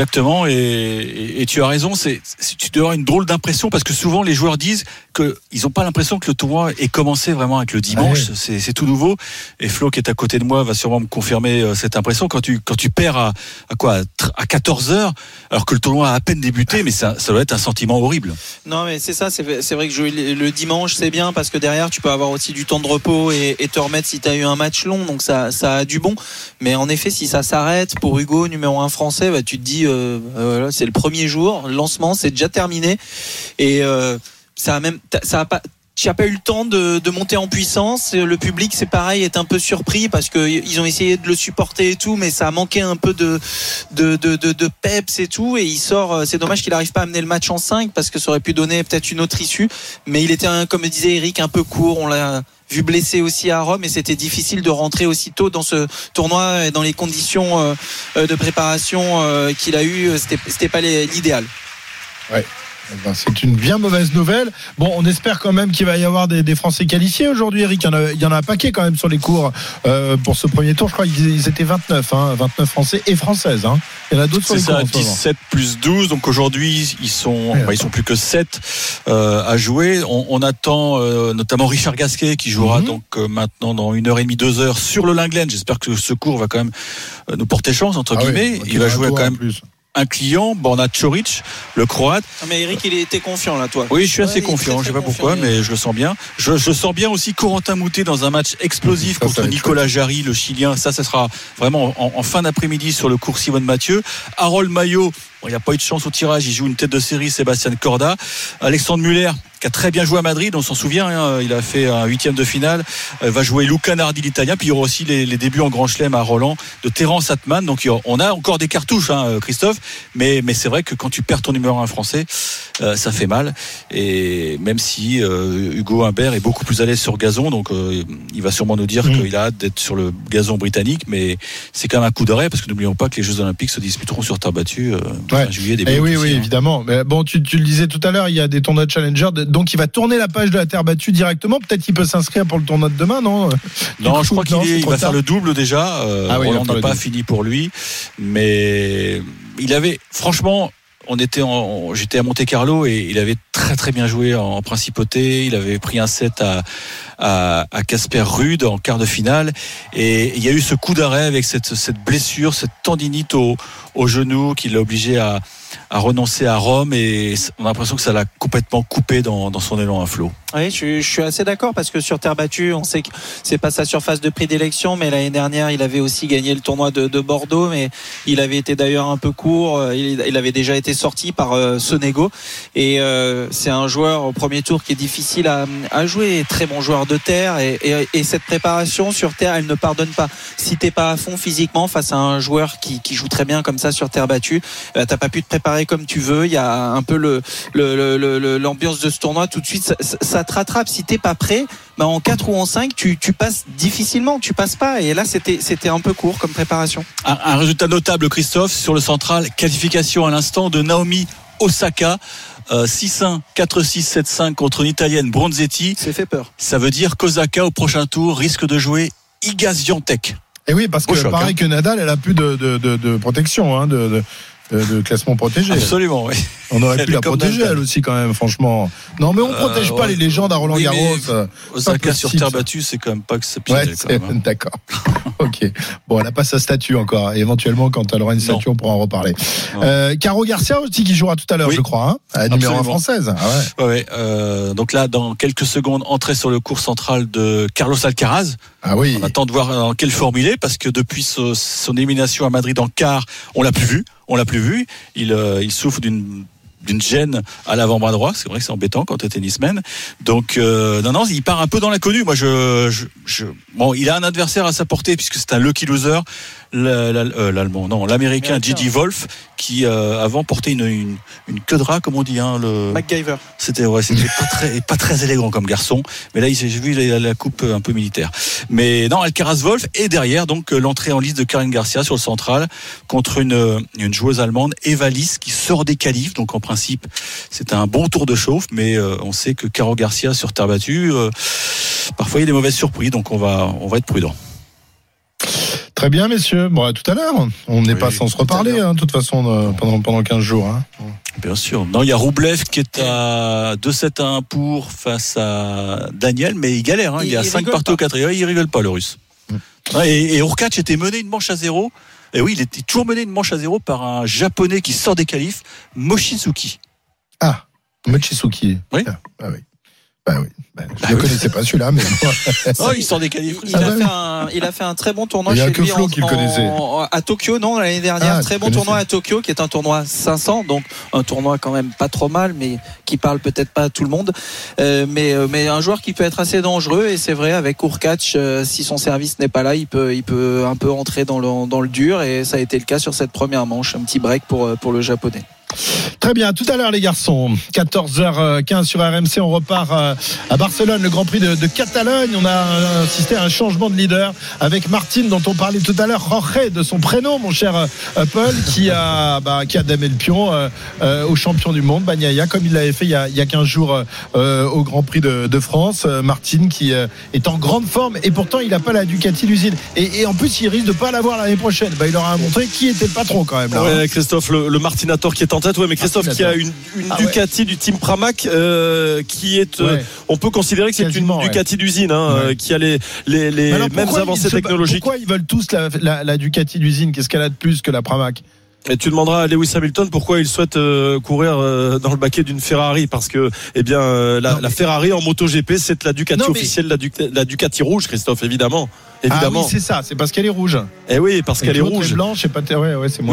Et tu as raison, tu dois avoir une drôle d'impression parce que souvent les joueurs disent qu'ils n'ont pas l'impression que le tournoi est commencé vraiment avec le dimanche. Ah oui. C'est tout nouveau. Et Flo qui est à côté de moi va sûrement me confirmer cette impression quand tu perds à 14h alors que le tournoi a à peine débuté, mais ça doit être un sentiment horrible. Non mais c'est ça, c'est vrai que jouer le dimanche c'est bien parce que derrière tu peux avoir aussi du temps de repos et te remettre si tu as eu un match long, donc ça a du bon. Mais en effet si ça s'arrête pour Hugo numéro 1 français, bah, tu te dis voilà, c'est le premier jour, le lancement c'est déjà terminé et tu n'as pas eu le temps de monter en puissance. Le public c'est pareil, est un peu surpris parce que ils ont essayé de le supporter et tout, mais ça a manqué un peu de peps et tout, et il sort. C'est dommage qu'il n'arrive pas à amener le match en 5 parce que ça aurait pu donner peut-être une autre issue, mais il était comme disait Eric un peu court. On l'a vu blessé aussi à Rome et c'était difficile de rentrer aussitôt dans ce tournoi et dans les conditions de préparation qu'il a eu. C'était pas l'idéal. Ouais. C'est une bien mauvaise nouvelle. Bon, on espère quand même qu'il va y avoir des Français qualifiés aujourd'hui, Eric. Il y en a un paquet quand même sur les cours pour ce premier tour. Je crois qu'ils étaient 29, 29 Français et Françaises. Il y en a d'autres sur les cours. C'est ça, 17 plus 12. Donc aujourd'hui, ils sont plus que 7 à jouer. On attend notamment Richard Gasquet qui jouera donc maintenant dans 1h30, 2h sur le Linglen. J'espère que ce cours va quand même nous porter chance, entre guillemets. Il va jouer quand même un client, Borna Ćorić, le Croate. Non mais Eric, il était confiant là, toi. Oui, je suis assez confiant. Je sais pas pourquoi, mais je le sens bien. Je sens bien aussi Corentin Moutet dans un match explosif contre Nicolas Jarry, le Chilien. Ça sera vraiment en fin d'après-midi sur le cours Simone Mathieu. Harold Maillot. Il n'a pas eu de chance au tirage, il joue une tête de série, Sébastien Corda. Alexandre Muller, qui a très bien joué à Madrid, on s'en souvient, il a fait un 8e de finale, va jouer Luca Nardi, l'Italien, puis il y aura aussi les débuts en Grand Chelem à Roland de Terence Atman. Donc on a encore des cartouches, Christophe, mais c'est vrai que quand tu perds ton numéro 1 français, ça fait mal. Et même si Hugo Humbert est beaucoup plus à l'aise sur gazon, donc il va sûrement nous dire qu'il a hâte d'être sur le gazon britannique, mais c'est quand même un coup d'arrêt parce que n'oublions pas que les Jeux Olympiques se disputeront sur terre battue. Juillet, et oui, évidemment. Mais bon, tu le disais tout à l'heure, il y a des tournois de Challenger, donc il va tourner la page de la terre battue directement. Peut-être qu'il peut s'inscrire pour le tournoi de demain, non ? Non, je crois qu'il va faire le double déjà. Roland n'est pas fini pour lui, mais il avait, franchement, j'étais à Monte-Carlo et il avait très très bien joué en principauté. Il avait pris un set à Casper Ruud en quart de finale et il y a eu ce coup d'arrêt avec cette blessure, cette tendinite au genou qui l'a obligé à renoncer à Rome, et on a l'impression que ça l'a complètement coupé dans son élan à flot. Oui, je suis assez d'accord parce que sur terre battue, on sait que c'est pas sa surface de prédilection, mais l'année dernière, il avait aussi gagné le tournoi de Bordeaux, mais il avait été d'ailleurs un peu court. Il avait déjà été sorti par Sonego, et c'est un joueur au premier tour qui est difficile à jouer, très bon joueur de terre, et cette préparation sur terre, elle ne pardonne pas. Si t'es pas à fond physiquement face à un joueur qui joue très bien comme ça sur terre battue, t'as pas pu te préparer comme tu veux. Il y a un peu l'ambiance de ce tournoi tout de suite. Ça te rattrape. Si t'es pas prêt, en 4 ou en 5, tu passes difficilement, tu passes pas. Et là, c'était un peu court comme préparation. Un résultat notable, Christophe, sur le central. Qualification à l'instant de Naomi Osaka. 6-1, 4-6, 7-5 contre une Italienne, Bronzetti. C'est fait peur. Ça veut dire qu'Osaka, au prochain tour, risque de jouer Iga Świątek. Et oui, parce que pareil que Nadal, elle a plus de protection, de classement protégé. Absolument, oui. On aurait pu la protéger, elle aussi, quand même, franchement. Non, mais on protège pas les légendes à Roland Garros. Osaka sur terre battue, c'est quand même pas exceptionnel. D'accord. Ok. Bon, elle n'a pas sa statue encore. Et éventuellement, quand elle aura une statue, on pourra en reparler. Caro Garcia aussi, qui jouera tout à l'heure, je crois, numéro 1 française. Ah ouais. Donc là, dans quelques secondes, entrée sur le court central de Carlos Alcaraz. Ah oui. On attend de voir dans quelle forme il est, parce que depuis son élimination à Madrid en quart, on l'a plus vu. Il souffre d'une gêne à l'avant-bras droit. C'est vrai que c'est embêtant quand t'es tennisman. Donc non, il part un peu dans l'inconnu. Moi, bon, il a un adversaire à sa portée puisque c'est un lucky loser, l'américain Gigi Wolf, qui avant portait une queue de rat, comme on dit, le MacGyver. C'était pas très élégant comme garçon, mais là j'ai vu la coupe un peu militaire. Mais non, Alcaraz Wolf, et derrière donc l'entrée en lice de Caroline Garcia sur le central contre une joueuse allemande, Eva Lys, qui sort des qualifs. Donc en principe c'est un bon tour de chauffe, mais on sait que Caro Garcia sur terre battue, parfois il y a des mauvaises surprises, donc on va être prudent. Très bien, messieurs. Bon, à tout à l'heure. On n'est pas sans se reparler, de toute façon, pendant 15 jours. Hein. Bien sûr. Non, il y a Roublev qui est à 2-7-1 pour face à Daniel, mais il galère. Hein. Il est à 5 partout au 4e. Il rigole pas, le Russe. Et Hurkacz était mené une manche à 0. Et oui, il était toujours mené une manche à 0 par un Japonais qui sort des qualifs, Mochizuki. Ah, Mochizuki. Oui. Ah oui. Bah oui. Je ne connaissais pas celui-là, mais il sort des qualifs. Il a fait un très bon tournoi chez lui. Il y a que Flo qui le connaissait. À Tokyo, non, l'année dernière. Très bon tournoi à Tokyo, qui est un tournoi 500, donc un tournoi quand même pas trop mal, mais qui parle peut-être pas à tout le monde. Mais un joueur qui peut être assez dangereux, et c'est vrai, avec Hurkacz, si son service n'est pas là, il peut un peu entrer dans le dur, et ça a été le cas sur cette première manche. Un petit break pour le Japonais. Très bien, tout à l'heure les garçons, 14h15 sur RMC, on repart à Barcelone, le Grand Prix de Catalogne. On a assisté à un changement de leader avec Martin, dont on parlait tout à l'heure, Jorge de son prénom, mon cher Paul, qui a damé le pion au champion du monde, Bagnaia, comme il l'avait fait il y a 15 jours au Grand Prix de France. Martin qui est en grande forme, et pourtant il n'a pas la Ducati d'usine, et en plus il risque de ne pas l'avoir l'année prochaine. Il aura montré qui était le patron quand même là. Ouais, Christophe, le Martinator qui est en tête. Ouais, mais Christophe qui a une Ducati du team Pramac qui est, on peut considérer que c'est une Ducati d'usine, qui a les mêmes avancées technologiques. Pourquoi ils veulent tous la Ducati d'usine? Qu'est-ce qu'elle a de plus que la Pramac? Et tu demanderas à Lewis Hamilton pourquoi il souhaite courir dans le baquet d'une Ferrari, parce que la Ferrari en MotoGP, c'est la Ducati officielle, la Ducati rouge, Christophe, évidemment. Ah oui, c'est ça, c'est parce qu'elle est rouge. Eh oui, parce qu'elle est rouge. Blanche, c'est pas c'est moins.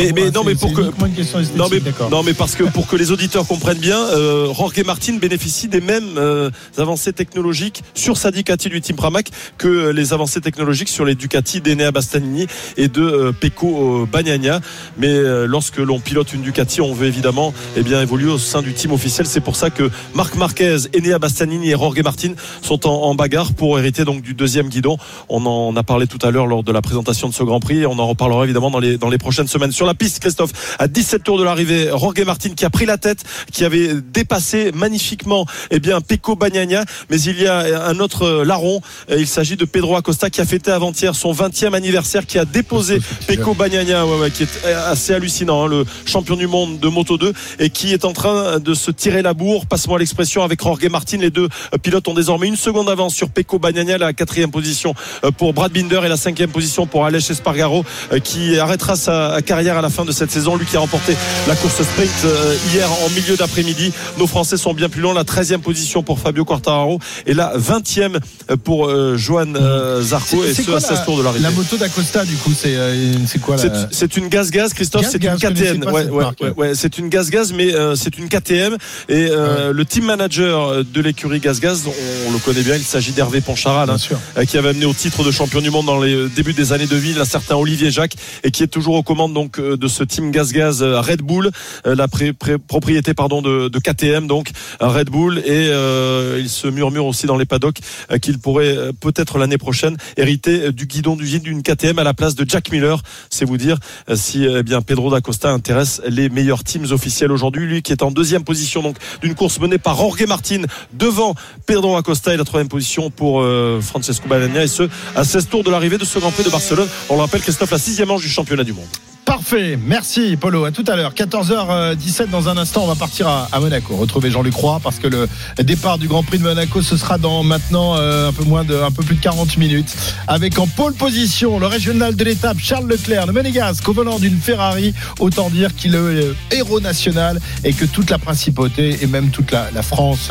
Mais parce que pour que les auditeurs comprennent bien, Jorge Martin bénéficie des mêmes avancées technologiques sur sa Ducati du team Pramac que les avancées technologiques sur les Ducati d'Enea Bastianini et de Pecco Bagnaia. Mais lorsque l'on pilote une Ducati, on veut évidemment évoluer au sein du team officiel. C'est pour ça que Marc Marquez, Enea Bastianini et Jorge Martin sont en bagarre pour hériter donc du deuxième guidon. On a parlé tout à l'heure lors de la présentation de ce Grand Prix, et on en reparlera évidemment dans les prochaines semaines. Sur la piste, Christophe, à 17 tours de l'arrivée, Jorge Martin qui a pris la tête, qui avait dépassé magnifiquement Pecco Bagnaia, mais il y a un autre larron, il s'agit de Pedro Acosta qui a fêté avant-hier son 20e anniversaire, qui a déposé Pecco Bagnaia, qui est assez hallucinant, le champion du monde de Moto2, et qui est en train de se tirer la bourre, passe-moi l'expression, avec Jorge Martin. Les deux pilotes ont désormais une seconde d'avance sur Pecco Bagnaia, la 4e position pour Brad Binder et la 5e position pour Aleix Espargaro, qui arrêtera sa carrière à la fin de cette saison, lui qui a remporté la course sprint hier en milieu d'après-midi. Nos Français sont bien plus loin, la 13e position pour Fabio Quartararo et la 20e pour Johan Zarco, et ce à 16 tours de l'arrivée. La moto d'Acosta, du coup, c'est quoi c'est une gaz Christophe, c'est une KTM. C'est une gaz, mais c'est une KTM, et le team manager de l'écurie gaz, on le connaît bien, il s'agit d'Hervé Poncharal, qui avait amené au titre de champion du monde dans les débuts des années 2000 un certain Olivier Jacques, et qui est toujours aux commandes donc de ce team gaz Red Bull, la propriété de KTM, donc Red Bull, et il se murmure aussi dans les paddocks qu'il pourrait peut-être l'année prochaine hériter du guidon d'usine d'une KTM à la place de Jack Miller. C'est vous dire si Pedro d'Acosta intéresse les meilleurs teams officiels aujourd'hui, lui qui est en 2e position donc d'une course menée par Jorge Martin devant Pedro Acosta, et la 3e position pour Francesco Bagnaia, et ce à 16 tours de l'arrivée de ce Grand Prix de Barcelone. On le rappelle, Christophe, la 6e manche du championnat du monde. Parfait, merci Polo, à tout à l'heure. 14h17, dans un instant on va partir à Monaco, retrouver Jean-Luc Roy, parce que le départ du Grand Prix de Monaco, ce sera dans maintenant un peu plus de 40 minutes, avec en pole position le régional de l'étape Charles Leclerc, le Monégasque, au volant d'une Ferrari. Autant dire qu'il est héros national, et que toute la principauté et même toute la France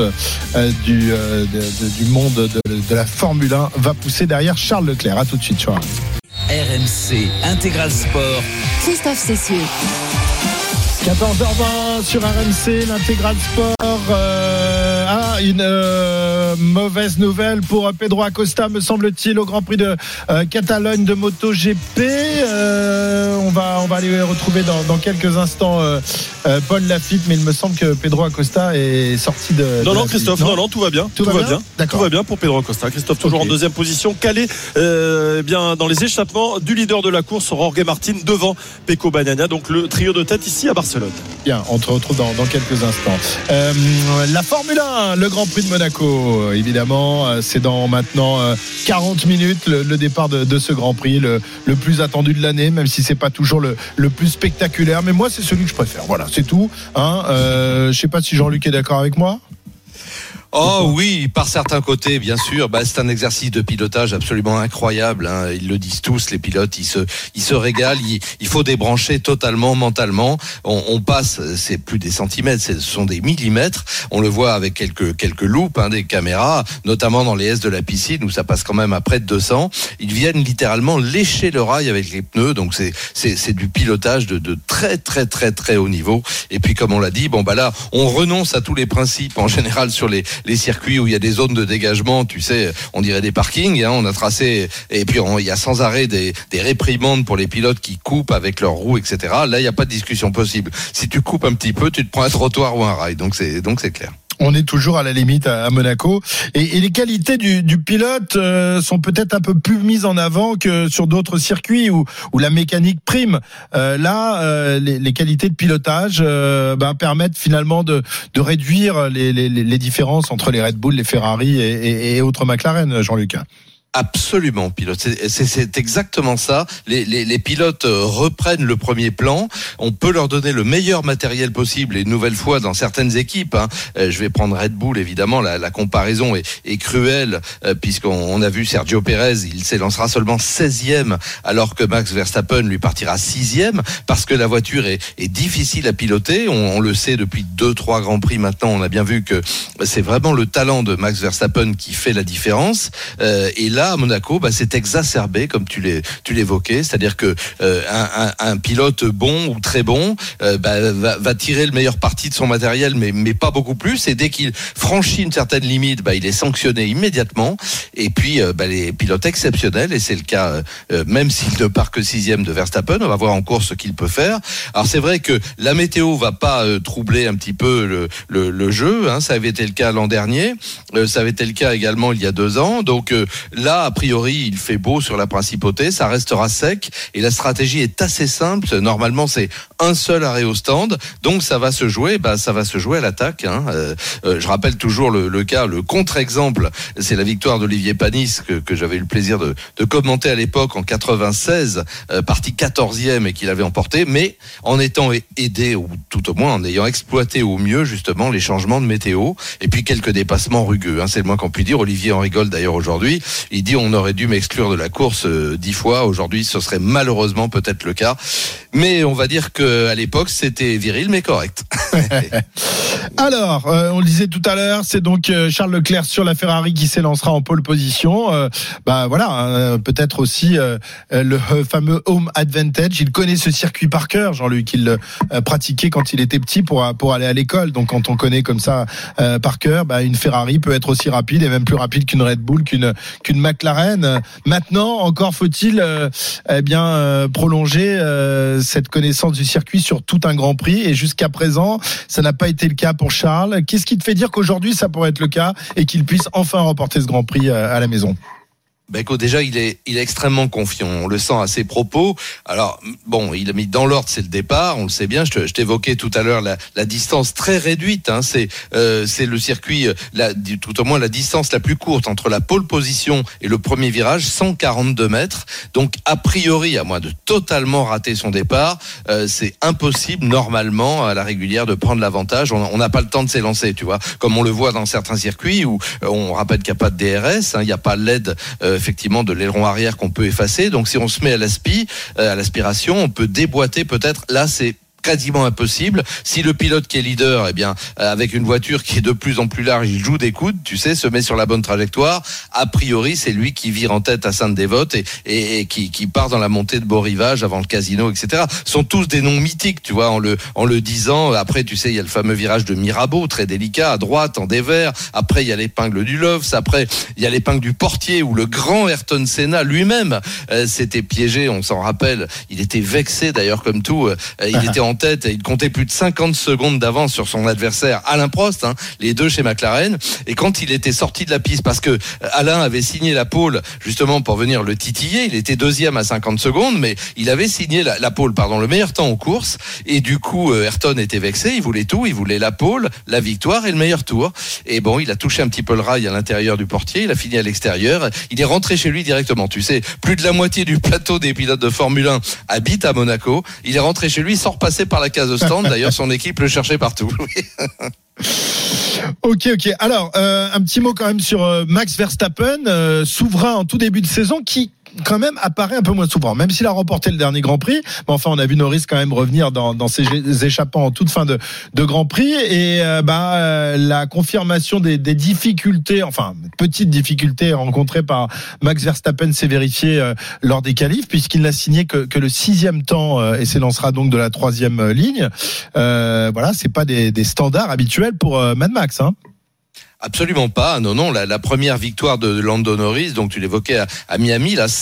du monde de la Formule 1 va pousser derrière Charles Leclerc. À tout de suite, tu vois. RMC Intégral Sport, Christophe Cessieux. 14h20 sur RMC, l'Intégral Sport. Une mauvaise nouvelle pour Pedro Acosta, me semble-t-il, au Grand Prix de Catalogne de MotoGP. On va aller retrouver dans quelques instants Paul Lafitte, mais il me semble que Pedro Acosta est sorti de. Non, Christophe, non, tout va bien. Tout va bien. Tout va bien pour Pedro Acosta. Christophe, toujours en 2e position, calé dans les échappements du leader de la course, Jorge Martin, devant Pecco Bagnaia. Donc le trio de tête ici à Barcelone. Bien, on te retrouve dans quelques instants. La Formule 1, le Grand Prix de Monaco. Monaco. Évidemment, c'est dans maintenant 40 minutes le départ de ce Grand Prix, le plus attendu de l'année, même si c'est pas toujours le plus spectaculaire. Mais moi, c'est celui que je préfère. Voilà, c'est tout. Je sais pas si Jean-Luc est d'accord avec moi. Oh oui, par certains côtés, bien sûr. C'est un exercice de pilotage absolument incroyable. Ils le disent tous, les pilotes. Ils se régalent. Il faut débrancher totalement mentalement. On passe, c'est plus des centimètres, ce sont des millimètres. On le voit avec quelques loupes, des caméras, notamment dans les S de la piscine où ça passe quand même à près de 200. Ils viennent littéralement lécher le rail avec les pneus. Donc c'est du pilotage de très très très très haut niveau. Et puis comme on l'a dit, là on renonce à tous les principes en général sur les circuits où il y a des zones de dégagement, tu sais, on dirait des parkings, on a tracé, et puis il y a sans arrêt des réprimandes pour les pilotes qui coupent avec leurs roues, etc. Là, il n'y a pas de discussion possible. Si tu coupes un petit peu, tu te prends un trottoir ou un rail, donc c'est clair. On est toujours à la limite à Monaco. Et les qualités du pilote sont peut-être un peu plus mises en avant que sur d'autres circuits où la mécanique prime. Les qualités de pilotage permettent finalement de réduire les différences entre les Red Bull, les Ferrari et autres McLaren, Jean-Luc. Absolument, pilote. C'est exactement ça. Les pilotes reprennent le premier plan. On peut leur donner le meilleur matériel possible. Et une nouvelle fois, dans certaines équipes, je vais prendre Red Bull, évidemment, la comparaison est cruelle, puisqu'on a vu Sergio Pérez, il s'élancera seulement 16e, alors que Max Verstappen lui partira 6e, parce que la voiture est difficile à piloter. On le sait depuis 2-3 Grands Prix maintenant. On a bien vu que c'est vraiment le talent de Max Verstappen qui fait la différence. Et là, à Monaco, c'est exacerbé, comme tu l'évoquais, c'est-à-dire que un pilote bon ou très bon va tirer le meilleur parti de son matériel, mais pas beaucoup plus. Et dès qu'il franchit une certaine limite, il est sanctionné immédiatement. Et puis les pilotes exceptionnels, et c'est le cas, même s'il ne part que 6e de Verstappen, on va voir en course ce qu'il peut faire. Alors c'est vrai que la météo va pas troubler un petit peu le jeu. Ça avait été le cas l'an dernier, ça avait été le cas également il y a 2 ans. Donc là, a priori, il fait beau sur la principauté, ça restera sec et la stratégie est assez simple. Normalement, c'est un seul arrêt au stand, donc ça va se jouer à l'attaque. Je rappelle toujours le contre-exemple, c'est la victoire d'Olivier Panis que j'avais eu le plaisir de commenter à l'époque en 96, parti 14e et qu'il avait emporté, mais en étant aidé, ou tout au moins en ayant exploité au mieux justement les changements de météo et puis quelques dépassements rugueux. C'est le moins qu'on puisse dire. Olivier en rigole d'ailleurs aujourd'hui. Il dit on aurait dû m'exclure de la course 10 fois. Aujourd'hui, ce serait malheureusement peut-être le cas. Mais on va dire qu'à l'époque, c'était viril mais correct. Alors, on le disait tout à l'heure, c'est donc Charles Leclerc sur la Ferrari qui s'élancera en pole position. Peut-être aussi le fameux home advantage. Il connaît ce circuit par cœur, Jean-Luc. Il le pratiquait quand il était petit pour aller à l'école. Donc, quand on connaît comme ça par cœur, une Ferrari peut être aussi rapide et même plus rapide qu'une Red Bull, qu'une McLaren. Maintenant, encore faut-il prolonger cette connaissance du circuit sur tout un Grand Prix. Et jusqu'à présent, ça n'a pas été le cas pour Charles. Qu'est-ce qui te fait dire qu'aujourd'hui ça pourrait être le cas et qu'il puisse enfin remporter ce Grand Prix à la maison? Écoute, déjà, il est extrêmement confiant. On le sent à ses propos. Alors, il a mis dans l'ordre, c'est le départ. On le sait bien. Je t'évoquais tout à l'heure la distance très réduite. C'est le circuit, tout au moins la distance la plus courte entre la pole position et le premier virage, 142 mètres. Donc, a priori, à moins de totalement rater son départ, c'est impossible, normalement, à la régulière, de prendre l'avantage. On n'a pas le temps de s'élancer, tu vois. Comme on le voit dans certains circuits où on rappelle qu'il n'y a pas de DRS, il n'y a pas l'aide, effectivement, de l'aileron arrière qu'on peut effacer. Donc si on se met à l'aspiration, on peut déboîter peut-être. Là, c'est quasiment impossible. Si le pilote qui est leader, avec une voiture qui est de plus en plus large, il joue des coudes, tu sais, se met sur la bonne trajectoire, a priori, c'est lui qui vire en tête à Sainte-Dévote et qui part dans la montée de beau rivage avant le casino, etc. Ce sont tous des noms mythiques, tu vois, en le disant. Après, tu sais, il y a le fameux virage de Mirabeau, très délicat, à droite, en dévers. Après, il y a l'épingle du Loves. Après, il y a l'épingle du Portier, où le grand Ayrton Senna lui-même s'était piégé, on s'en rappelle. Il était vexé, d'ailleurs, comme tout. Il était en en tête et il comptait plus de 50 secondes d'avance sur son adversaire Alain Prost, les deux chez McLaren. Et quand il était sorti de la piste, parce que Alain avait signé la pole justement pour venir le titiller, il était deuxième à 50 secondes, mais il avait signé la pole, le meilleur temps en course. Et du coup, Ayrton était vexé, il voulait tout, il voulait la pole, la victoire et le meilleur tour. Et bon, il a touché un petit peu le rail à l'intérieur du portier, il a fini à l'extérieur, il est rentré chez lui directement. Tu sais, plus de la moitié du plateau des pilotes de Formule 1 habite à Monaco. Il est rentré chez lui sans repasser par la case de stand. D'ailleurs, son équipe le cherchait partout. Ok. Alors, un petit mot quand même sur Max Verstappen, souverain en tout début de saison, qui quand même apparaît un peu moins souvent, même s'il a remporté le dernier Grand Prix. Mais enfin, on a vu Norris quand même revenir dans ses échappants en toute fin de Grand Prix. Et la confirmation des difficultés, enfin petites difficultés rencontrées par Max Verstappen s'est vérifiée lors des qualifs, puisqu'il n'a signé que le 6e temps et s'élancera donc de la 3e ligne. Voilà, c'est pas des standards habituels pour Mad Max, Absolument pas. Non. La première victoire de Lando Norris, donc tu l'évoquais à Miami, la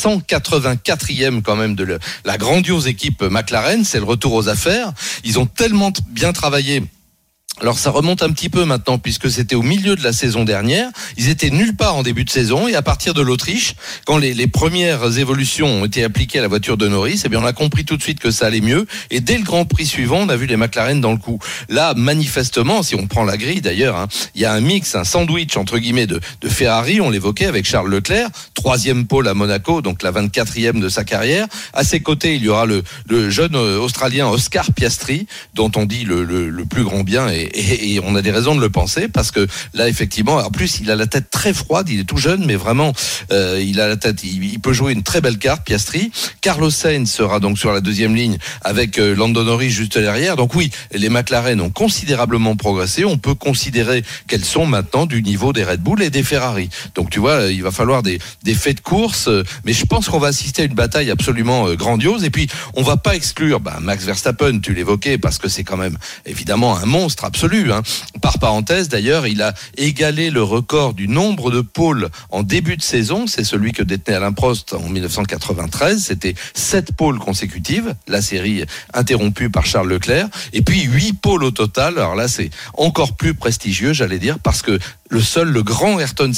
184e quand même de la grandiose équipe McLaren, c'est le retour aux affaires. Ils ont tellement bien travaillé. Alors ça remonte un petit peu maintenant, puisque c'était au milieu de la saison dernière. Ils étaient nulle part en début de saison, et à partir de l'Autriche, quand les premières évolutions ont été appliquées à la voiture de Norris, eh bien on a compris tout de suite que ça allait mieux, et dès le Grand Prix suivant, on a vu les McLaren dans le coup. Là, manifestement, si on prend la grille d'ailleurs, il y a un mix, un sandwich entre guillemets de Ferrari, on l'évoquait avec Charles Leclerc, 3e pole à Monaco, donc la 24e de sa carrière. À ses côtés, il y aura le jeune Australien Oscar Piastri, dont on dit le plus grand bien, et on a des raisons de le penser, parce que là effectivement, en plus il a la tête très froide, il est tout jeune, mais vraiment il a la tête, il peut jouer une très belle carte, Piastri. Carlos Sainz sera donc sur la 2e ligne avec Lando Norris juste derrière. Donc oui, les McLaren ont considérablement progressé. On peut considérer qu'elles sont maintenant du niveau des Red Bull et des Ferrari. Donc tu vois, il va falloir des faits de course, mais je pense qu'on va assister à une bataille absolument grandiose. Et puis on va pas exclure Max Verstappen, tu l'évoquais, parce que c'est quand même évidemment un monstre absolu. Par parenthèse, d'ailleurs, il a égalé le record du nombre de pôles en début de saison. C'est celui que détenait Alain Prost en 1993. C'était 7 pôles consécutives, la série interrompue par Charles Leclerc. Et puis 8 pôles au total. Alors là, c'est encore plus prestigieux, j'allais dire, parce que le grand Ayrton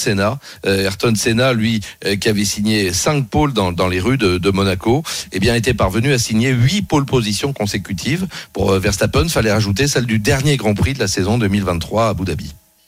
Senna, lui, qui avait signé 5 pôles dans les rues de Monaco, était parvenu à signer 8 pôles positions consécutives. Pour Verstappen, fallait rajouter celle du dernier Grand Prix de la saison 2023 à Abu Dhabi.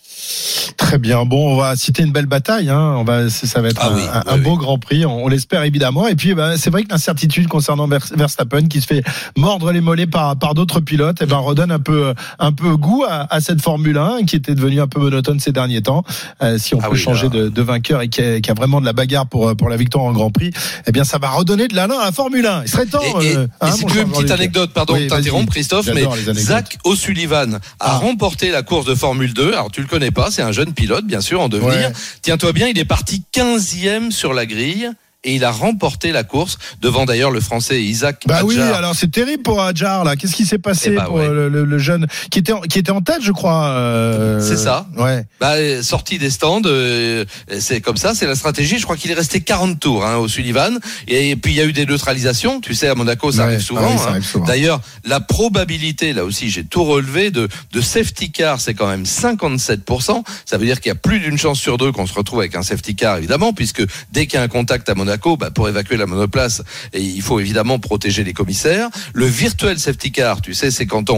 Très bien. Bon, on va citer une belle bataille. Ça va être un beau Grand Prix. On l'espère évidemment. Et puis, c'est vrai que l'incertitude concernant Verstappen, qui se fait mordre les mollets par d'autres pilotes, redonne un peu goût à cette Formule 1 qui était devenue un peu monotone ces derniers temps. Si on peut changer de vainqueur et qui a vraiment de la bagarre pour la victoire en Grand Prix, ça va redonner de l'allant à la Formule 1. Il serait temps. Et c'est une petite anecdote, pardon de t'interrompre, Christophe, mais Zach O'Sullivan a remporté la course de Formule 2. Alors tu le connais pas, c'est un jeune pilote, bien sûr, en devenir. Ouais. Tiens-toi bien, il est parti 15e sur la grille. Et il a remporté la course devant d'ailleurs le Français Isaac Hadjar. Oui, alors c'est terrible pour Hadjar là. Qu'est-ce qui s'est passé pour le jeune qui était en tête, je crois. C'est ça. Ouais. Sorti des stands, c'est comme ça, c'est la stratégie. Je crois qu'il est resté 40 tours au Sullivan. Et puis il y a eu des neutralisations. Tu sais, à Monaco, ça arrive souvent. Ça arrive souvent. D'ailleurs, la probabilité, là aussi, j'ai tout relevé de safety car, c'est quand même 57%. Ça veut dire qu'il y a plus d'une chance sur 2 qu'on se retrouve avec un safety car, évidemment, puisque dès qu'il y a un contact à Monaco, pour évacuer la monoplace, et il faut évidemment protéger les commissaires. Le virtuel safety car, tu sais, c'est quand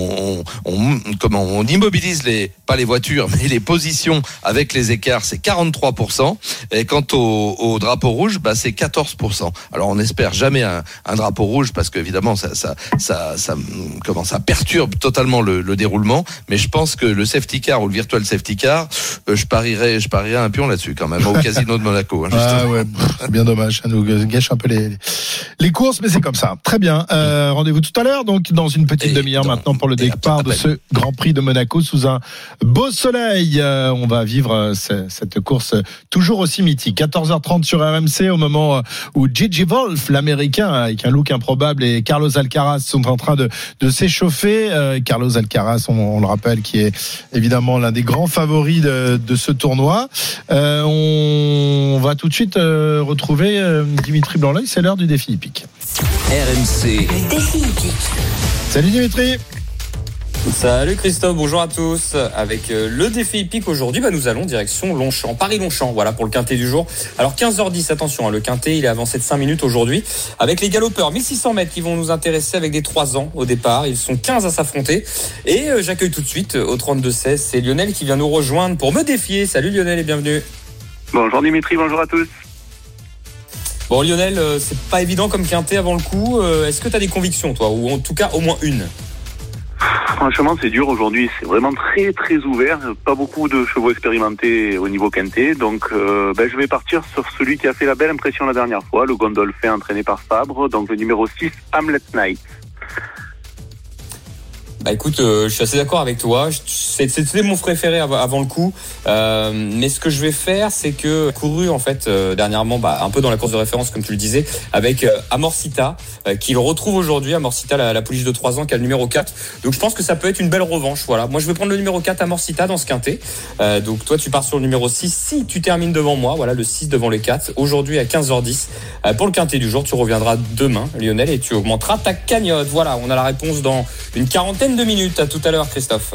on immobilise pas les voitures, mais les positions avec les écarts, c'est 43%. Et quant au drapeau rouge, c'est 14%. Alors on n'espère jamais un drapeau rouge, parce qu'évidemment ça perturbe totalement le déroulement. Mais je pense que le safety car ou le virtuel safety car, je parierais un pion là-dessus quand même, au casino de Monaco. Bien dommage, ça nous gâche un peu les courses, mais c'est comme ça. Très bien. Rendez-vous tout à l'heure, donc dans une petite demi-heure maintenant pour le départ de ce Grand Prix de Monaco sous un beau soleil. On va vivre cette course toujours aussi mythique. 14h30 sur RMC, au moment où Gigi Wolf, l'Américain, avec un look improbable, et Carlos Alcaraz sont en train de s'échauffer. Carlos Alcaraz, on le rappelle, qui est évidemment l'un des grands favoris de ce tournoi. On va tout de suite retrouver Dimitri Blanc-L'Oeil, c'est l'heure du défi hippique. RMC. Le défi hippique. Salut Dimitri. Salut Christophe, bonjour à tous. Avec le défi hippique aujourd'hui, nous allons direction Longchamp, Paris-Longchamp, voilà pour le quintet du jour. Alors 15h10, attention, le quintet il est avancé de 5 minutes aujourd'hui avec les galopeurs 1600 mètres qui vont nous intéresser avec des 3 ans au départ. Ils sont 15 à s'affronter et j'accueille tout de suite au 32-16, c'est Lionel qui vient nous rejoindre pour me défier. Salut Lionel et bienvenue. Bonjour Dimitri, bonjour à tous. Bon Lionel, c'est pas évident comme quintet avant le coup. Est-ce que tu as des convictions toi, ou en tout cas au moins une? Franchement, c'est dur aujourd'hui. C'est vraiment très très ouvert. Pas beaucoup de chevaux expérimentés au niveau quintet. Donc, je vais partir sur celui qui a fait la belle impression la dernière fois, le Gondolfin entraîné par Fabre. Donc, le numéro 6, Hamlet Knight. Écoute, je suis assez d'accord avec toi. C'était mon préféré avant le coup. Mais ce que je vais faire, c'est que couru en fait dernièrement, un peu dans la course de référence comme tu le disais, avec Amorcita, qu'il retrouve aujourd'hui. Amorcita, la pouliche de 3 ans, qui a le numéro 4. Donc je pense que ça peut être une belle revanche. Voilà. Moi, je vais prendre le numéro 4 Amorcita dans ce quintet. Donc toi, tu pars sur le numéro 6. Si tu termines devant moi, voilà, le 6 devant les 4. Aujourd'hui à 15h10. Pour le quintet du jour, tu reviendras demain, Lionel, et tu augmenteras ta cagnotte. Voilà, on a la réponse dans une quarantaine de minutes. À tout à l'heure, Christophe.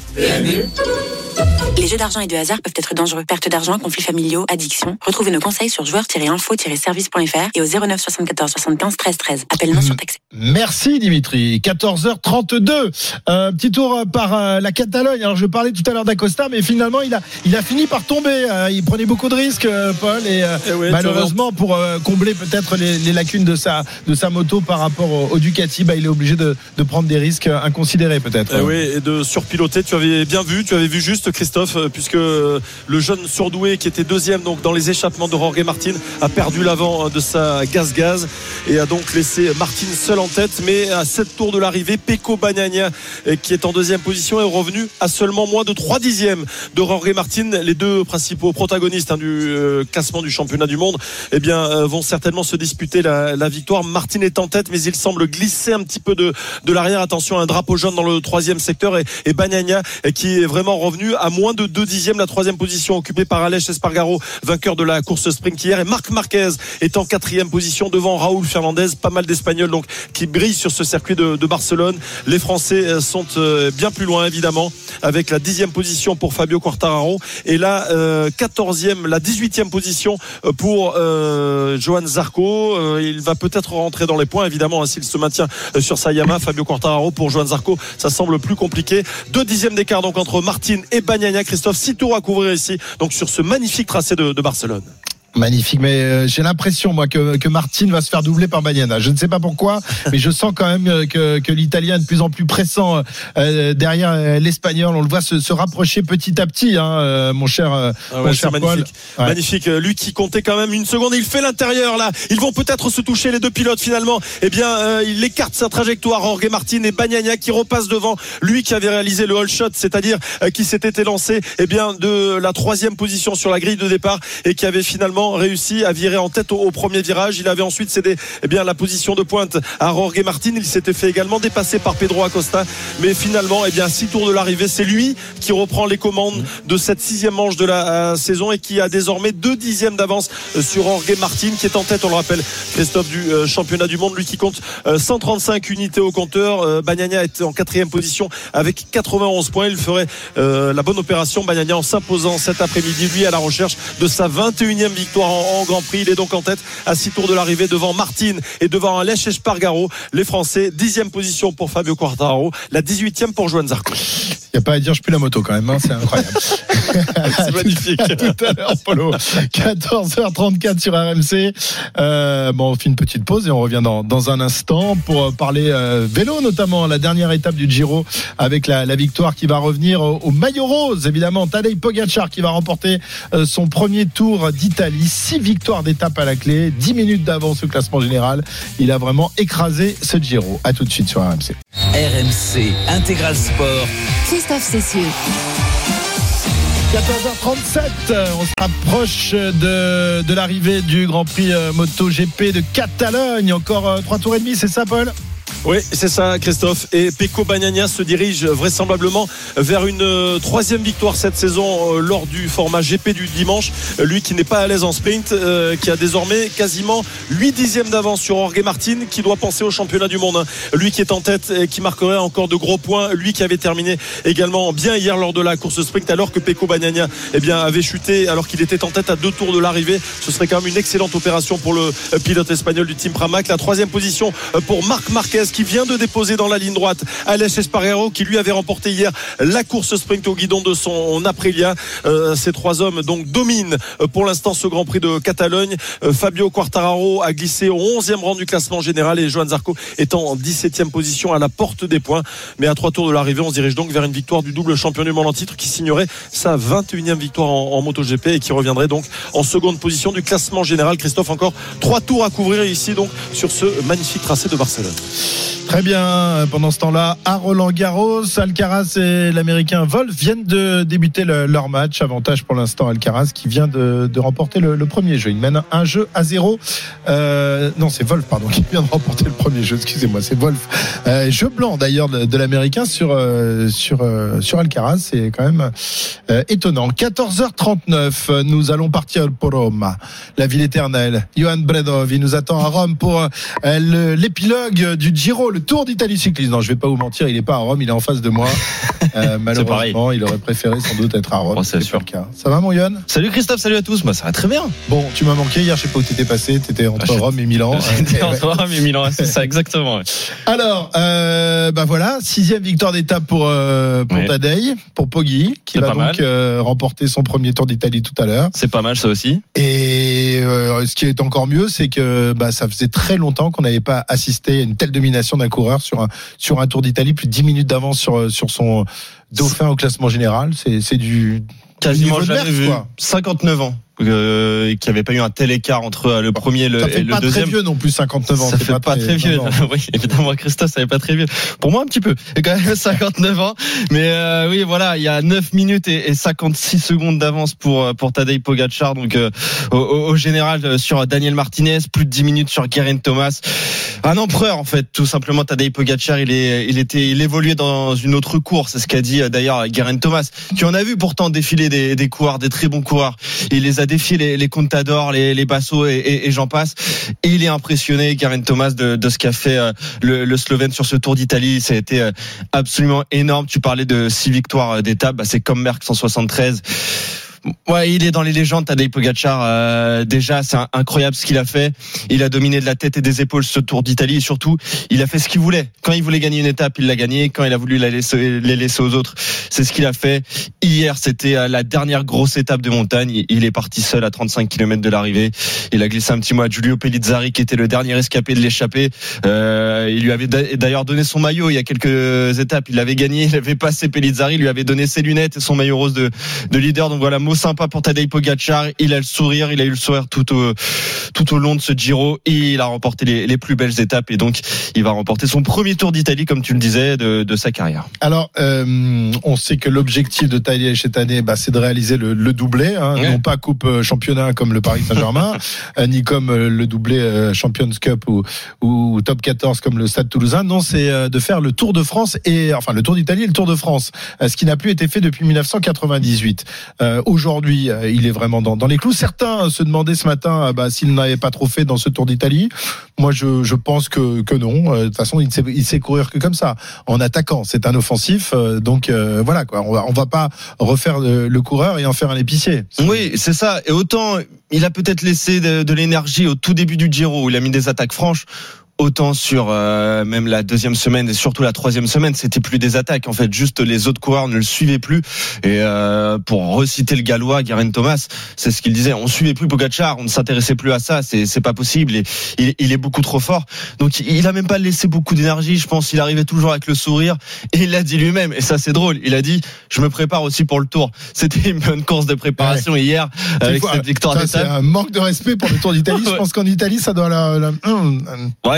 Les jeux d'argent et de hasard peuvent être dangereux. Perte d'argent, conflits familiaux, addiction. Retrouvez nos conseils sur joueurs-info-service.fr et au 09 74 75 13 13. Appel non surtaxé. Merci Dimitri. 14h32. Petit tour par la Catalogne. Alors je parlais tout à l'heure d'Acosta, mais finalement il a fini par tomber. Il prenait beaucoup de risques, Paul, et malheureusement pour combler peut-être les lacunes de sa moto par rapport au Ducati, il est obligé de prendre des risques inconsidérés peut-être. Et de surpiloter. Tu avais vu juste Christophe, puisque le jeune surdoué qui était deuxième donc dans les échappements de Jorge Martin a perdu l'avant de sa gaz et a donc laissé Martin seul en tête. Mais à 7 tours de l'arrivée, Pecco Bagnaia, qui est en deuxième position, est revenu à seulement moins de 3 dixièmes de Jorge Martin. Les deux principaux protagonistes du classement du championnat du monde vont certainement se disputer la victoire. Martin est en tête, mais il semble glisser un petit peu de l'arrière. Attention, un drapeau jaune dans le troisième secteur et Bagnaia qui est vraiment revenu à moins de 2 dixièmes. La troisième position occupée par Aleix Espargaro, vainqueur de la course sprint hier, et Marc Marquez est en quatrième position devant Raúl Fernandez. Pas mal d'Espagnols donc qui brillent sur ce circuit de Barcelone. Les Français sont bien plus loin évidemment, avec la 10e position pour Fabio Quartararo et la 18e position pour Johan Zarco. Il va peut-être rentrer dans les points évidemment s'il se maintient sur sa Yamaha. Fabio Quartararo, pour Johan Zarco ça semble plus compliqué. 2 dixièmes d'écart donc entre Martin et Bagnaia. Christophe, 6 tours à couvrir ici donc sur ce magnifique tracé de Barcelone. Magnifique, mais j'ai l'impression moi que Martin va se faire doubler par Bagnaia. Je ne sais pas pourquoi, mais je sens quand même que l'Italien est de plus en plus pressant derrière l'Espagnol. On le voit se rapprocher petit à petit, mon cher Paul. Magnifique. Magnifique. Lui qui comptait quand même une seconde, il fait l'intérieur là. Ils vont peut-être se toucher les deux pilotes finalement. Il écarte sa trajectoire. Jorge Martin et Bagnaia qui repasse devant. Lui qui avait réalisé le all shot, c'est-à-dire qui s'était élancé de la 3e position sur la grille de départ et qui avait finalement réussi à virer en tête au premier virage. Il avait ensuite cédé la position de pointe à Jorge Martin. Il s'était fait également dépasser par Pedro Acosta, mais finalement à 6 tours de l'arrivée, c'est lui qui reprend les commandes de cette 6e manche de la saison et qui a désormais 2 dixièmes d'avance sur Jorge Martin qui est en tête, on le rappelle, Christophe, du championnat du monde, lui qui compte 135 unités au compteur. Bagnaia est en 4e position avec 91 points. Il ferait la bonne opération, Bagnaia, en s'imposant cet après-midi, lui à la recherche de sa 21e victoire en Grand Prix. Il est donc en tête à 6 tours de l'arrivée devant Martin et devant Aleix Espargaro. Les Français, 10e position pour Fabio Quartararo, la 18e pour Johan Zarco. Il n'y a pas à dire, je pue la moto quand même, c'est incroyable. C'est magnifique. À tout à l'heure, Polo. 14h34 sur RMC. On fait une petite pause et on revient dans un instant pour parler vélo, notamment la dernière étape du Giro avec la victoire qui va revenir au maillot rose. Évidemment, Tadej Pogačar qui va remporter son premier tour d'Italie. 6 victoires d'étape à la clé, 10 minutes d'avance au classement général. Il a vraiment écrasé ce Giro. À tout de suite sur RMC. RMC Intégral Sport. Christophe Cessieux. 14h37, on se rapproche de l'arrivée du Grand Prix MotoGP de Catalogne. Encore 3 tours et demi, c'est ça, Paul ? Oui, c'est ça, Christophe. Et Pecco Bagnaia se dirige vraisemblablement vers une troisième victoire cette saison lors du format GP du dimanche. Lui qui n'est pas à l'aise en sprint, qui a désormais quasiment 8 dixièmes d'avance sur Jorge Martin, qui doit penser au championnat du monde. Lui qui est en tête et qui marquerait encore de gros points. Lui qui avait terminé également bien hier lors de la course sprint, alors que Pecco Bagnaia avait chuté alors qu'il était en tête à 2 tours de l'arrivée. Ce serait quand même une excellente opération pour le pilote espagnol du team Pramac. La troisième position pour Marc Marquez, qui vient de déposer dans la ligne droite Aleix Espargaro, qui lui avait remporté hier la course sprint au guidon de son Aprilia. Ces trois hommes donc dominent pour l'instant ce Grand Prix de Catalogne. Fabio Quartararo a glissé au 11e rang du classement général et Johan Zarco étant en 17e position à la porte des points. Mais à 3 tours de l'arrivée, on se dirige donc vers une victoire du double champion du monde en titre, qui signerait sa 21e victoire en MotoGP et qui reviendrait donc en seconde position du classement général. Christophe, encore 3 tours à couvrir ici donc sur ce magnifique tracé de Barcelone. Très bien. Pendant ce temps-là, à Roland-Garros, Alcaraz et l'Américain Wolf viennent de débuter leur match. Avantage pour l'instant Alcaraz, qui vient de remporter le premier jeu. Il mène 1-0. Non, c'est Wolf, pardon, qui vient de remporter le premier jeu. Excusez-moi, c'est Wolf. Jeu blanc d'ailleurs de l'Américain sur Alcaraz. C'est quand même étonnant. 14h39, nous allons partir pour Rome, la ville éternelle. Johan Bredov, il nous attend à Rome pour l'épilogue du Giro, le Tour d'Italie cycliste. Non, je vais pas vous mentir, il est pas à Rome, il est en face de moi. Malheureusement, il aurait préféré sans doute être à Rome. C'est sûr. Pas le cas. Ça va, mon Johan? Salut Christophe, salut à tous. Moi, ça va très bien. Bon, tu m'as manqué hier, je sais pas où t'étais passé. T'étais entre Rome et Milan. J'étais entre Rome et Milan, c'est ça, exactement. Ouais. Alors, voilà, 6e victoire d'étape pour Tadej, pour Poggi, qui va donc remporter son premier Tour d'Italie tout à l'heure. C'est pas mal, ça aussi. Et ce qui est encore mieux, c'est que ça faisait très longtemps qu'on n'avait pas assisté à une telle domination d'un coureur sur un Tour d'Italie, plus de 10 minutes d'avance sur son dauphin au classement général. C'est du quasiment du jamais vu. 59 ans. Qui avait pas eu un tel écart entre le premier et le deuxième. Ça fait pas très vieux non plus, 59 ans. Ça fait pas très vieux. Oui, évidemment, Christophe, ça fait pas très vieux. Pour moi, un petit peu. Et quand même 59 ans. Mais oui, voilà, il y a 9 minutes et 56 secondes d'avance pour Tadej Pogačar. Donc au général sur Daniel Martinez, plus de 10 minutes sur Geraint Thomas. Un empereur en fait, tout simplement. Tadej Pogačar, il évoluait dans une autre course. C'est ce qu'a dit d'ailleurs Geraint Thomas, qui en a vu pourtant défiler des coureurs, des très bons coureurs. Il les a défié les Contador, les Basso et j'en passe. Et il est impressionné, Geraint Thomas, de ce qu'a fait le Slovène sur ce Tour d'Italie. Ça a été absolument énorme. Tu parlais de 6 victoires d'étape. C'est comme Merckx en 73. Ouais, il est dans les légendes, Tadej Pogačar. Déjà, c'est incroyable ce qu'il a fait. Il a dominé de la tête et des épaules ce Tour d'Italie et surtout, il a fait ce qu'il voulait. Quand il voulait gagner une étape, il l'a gagné. Quand il a voulu les laisser aux autres, c'est ce qu'il a fait. Hier, c'était la dernière grosse étape de montagne. Il est parti seul à 35 km de l'arrivée. Il a glissé un petit mot à Giulio Pellizzari, qui était le dernier escapé de l'échappée. Il lui avait d'ailleurs donné son maillot il y a quelques étapes. Il l'avait gagné, il avait passé Pellizzari, il lui avait donné ses lunettes et son maillot rose de leader. Donc voilà, sympa pour Tadej Pogačar. Il a eu le sourire tout au long de ce Giro et il a remporté les plus belles étapes et donc il va remporter son premier Tour d'Italie, comme tu le disais, de sa carrière. Alors on sait que l'objectif de Tadej cette année, c'est de réaliser le doublé, non pas coupe championnat comme le Paris Saint-Germain, ni comme le doublé Champions Cup ou Top 14 comme le Stade Toulousain. Non, c'est de faire le Tour de France le Tour d'Italie et le Tour de France, ce qui n'a plus été fait depuis 1998. Aujourd'hui, il est vraiment dans les clous. Certains se demandaient ce matin s'il n'avait pas trop fait dans ce Tour d'Italie. Moi, je pense que non. De toute façon, il sait courir que comme ça, en attaquant. C'est un offensif, donc voilà quoi. On va pas refaire le coureur et en faire un épicier. Oui, c'est ça. Et autant il a peut-être laissé de l'énergie au tout début du Giro où il a mis des attaques franches. Autant sur même la deuxième semaine et surtout la troisième semaine, c'était plus des attaques. En fait, juste les autres coureurs ne le suivaient plus. Et pour reciter le Gallois, Geraint Thomas, c'est ce qu'il disait. On suivait plus Pogačar, on ne s'intéressait plus à ça. C'est pas possible. Il est beaucoup trop fort. Donc il a même pas laissé beaucoup d'énergie. Je pense qu'il arrivait toujours avec le sourire. Et il l'a dit lui-même. Et ça, c'est drôle. Il a dit, je me prépare aussi pour le Tour. C'était une bonne course de préparation hier avec cette victoire d'étape. C'est un manque de respect pour le Tour d'Italie. Je pense qu'en Italie, ça doit ouais,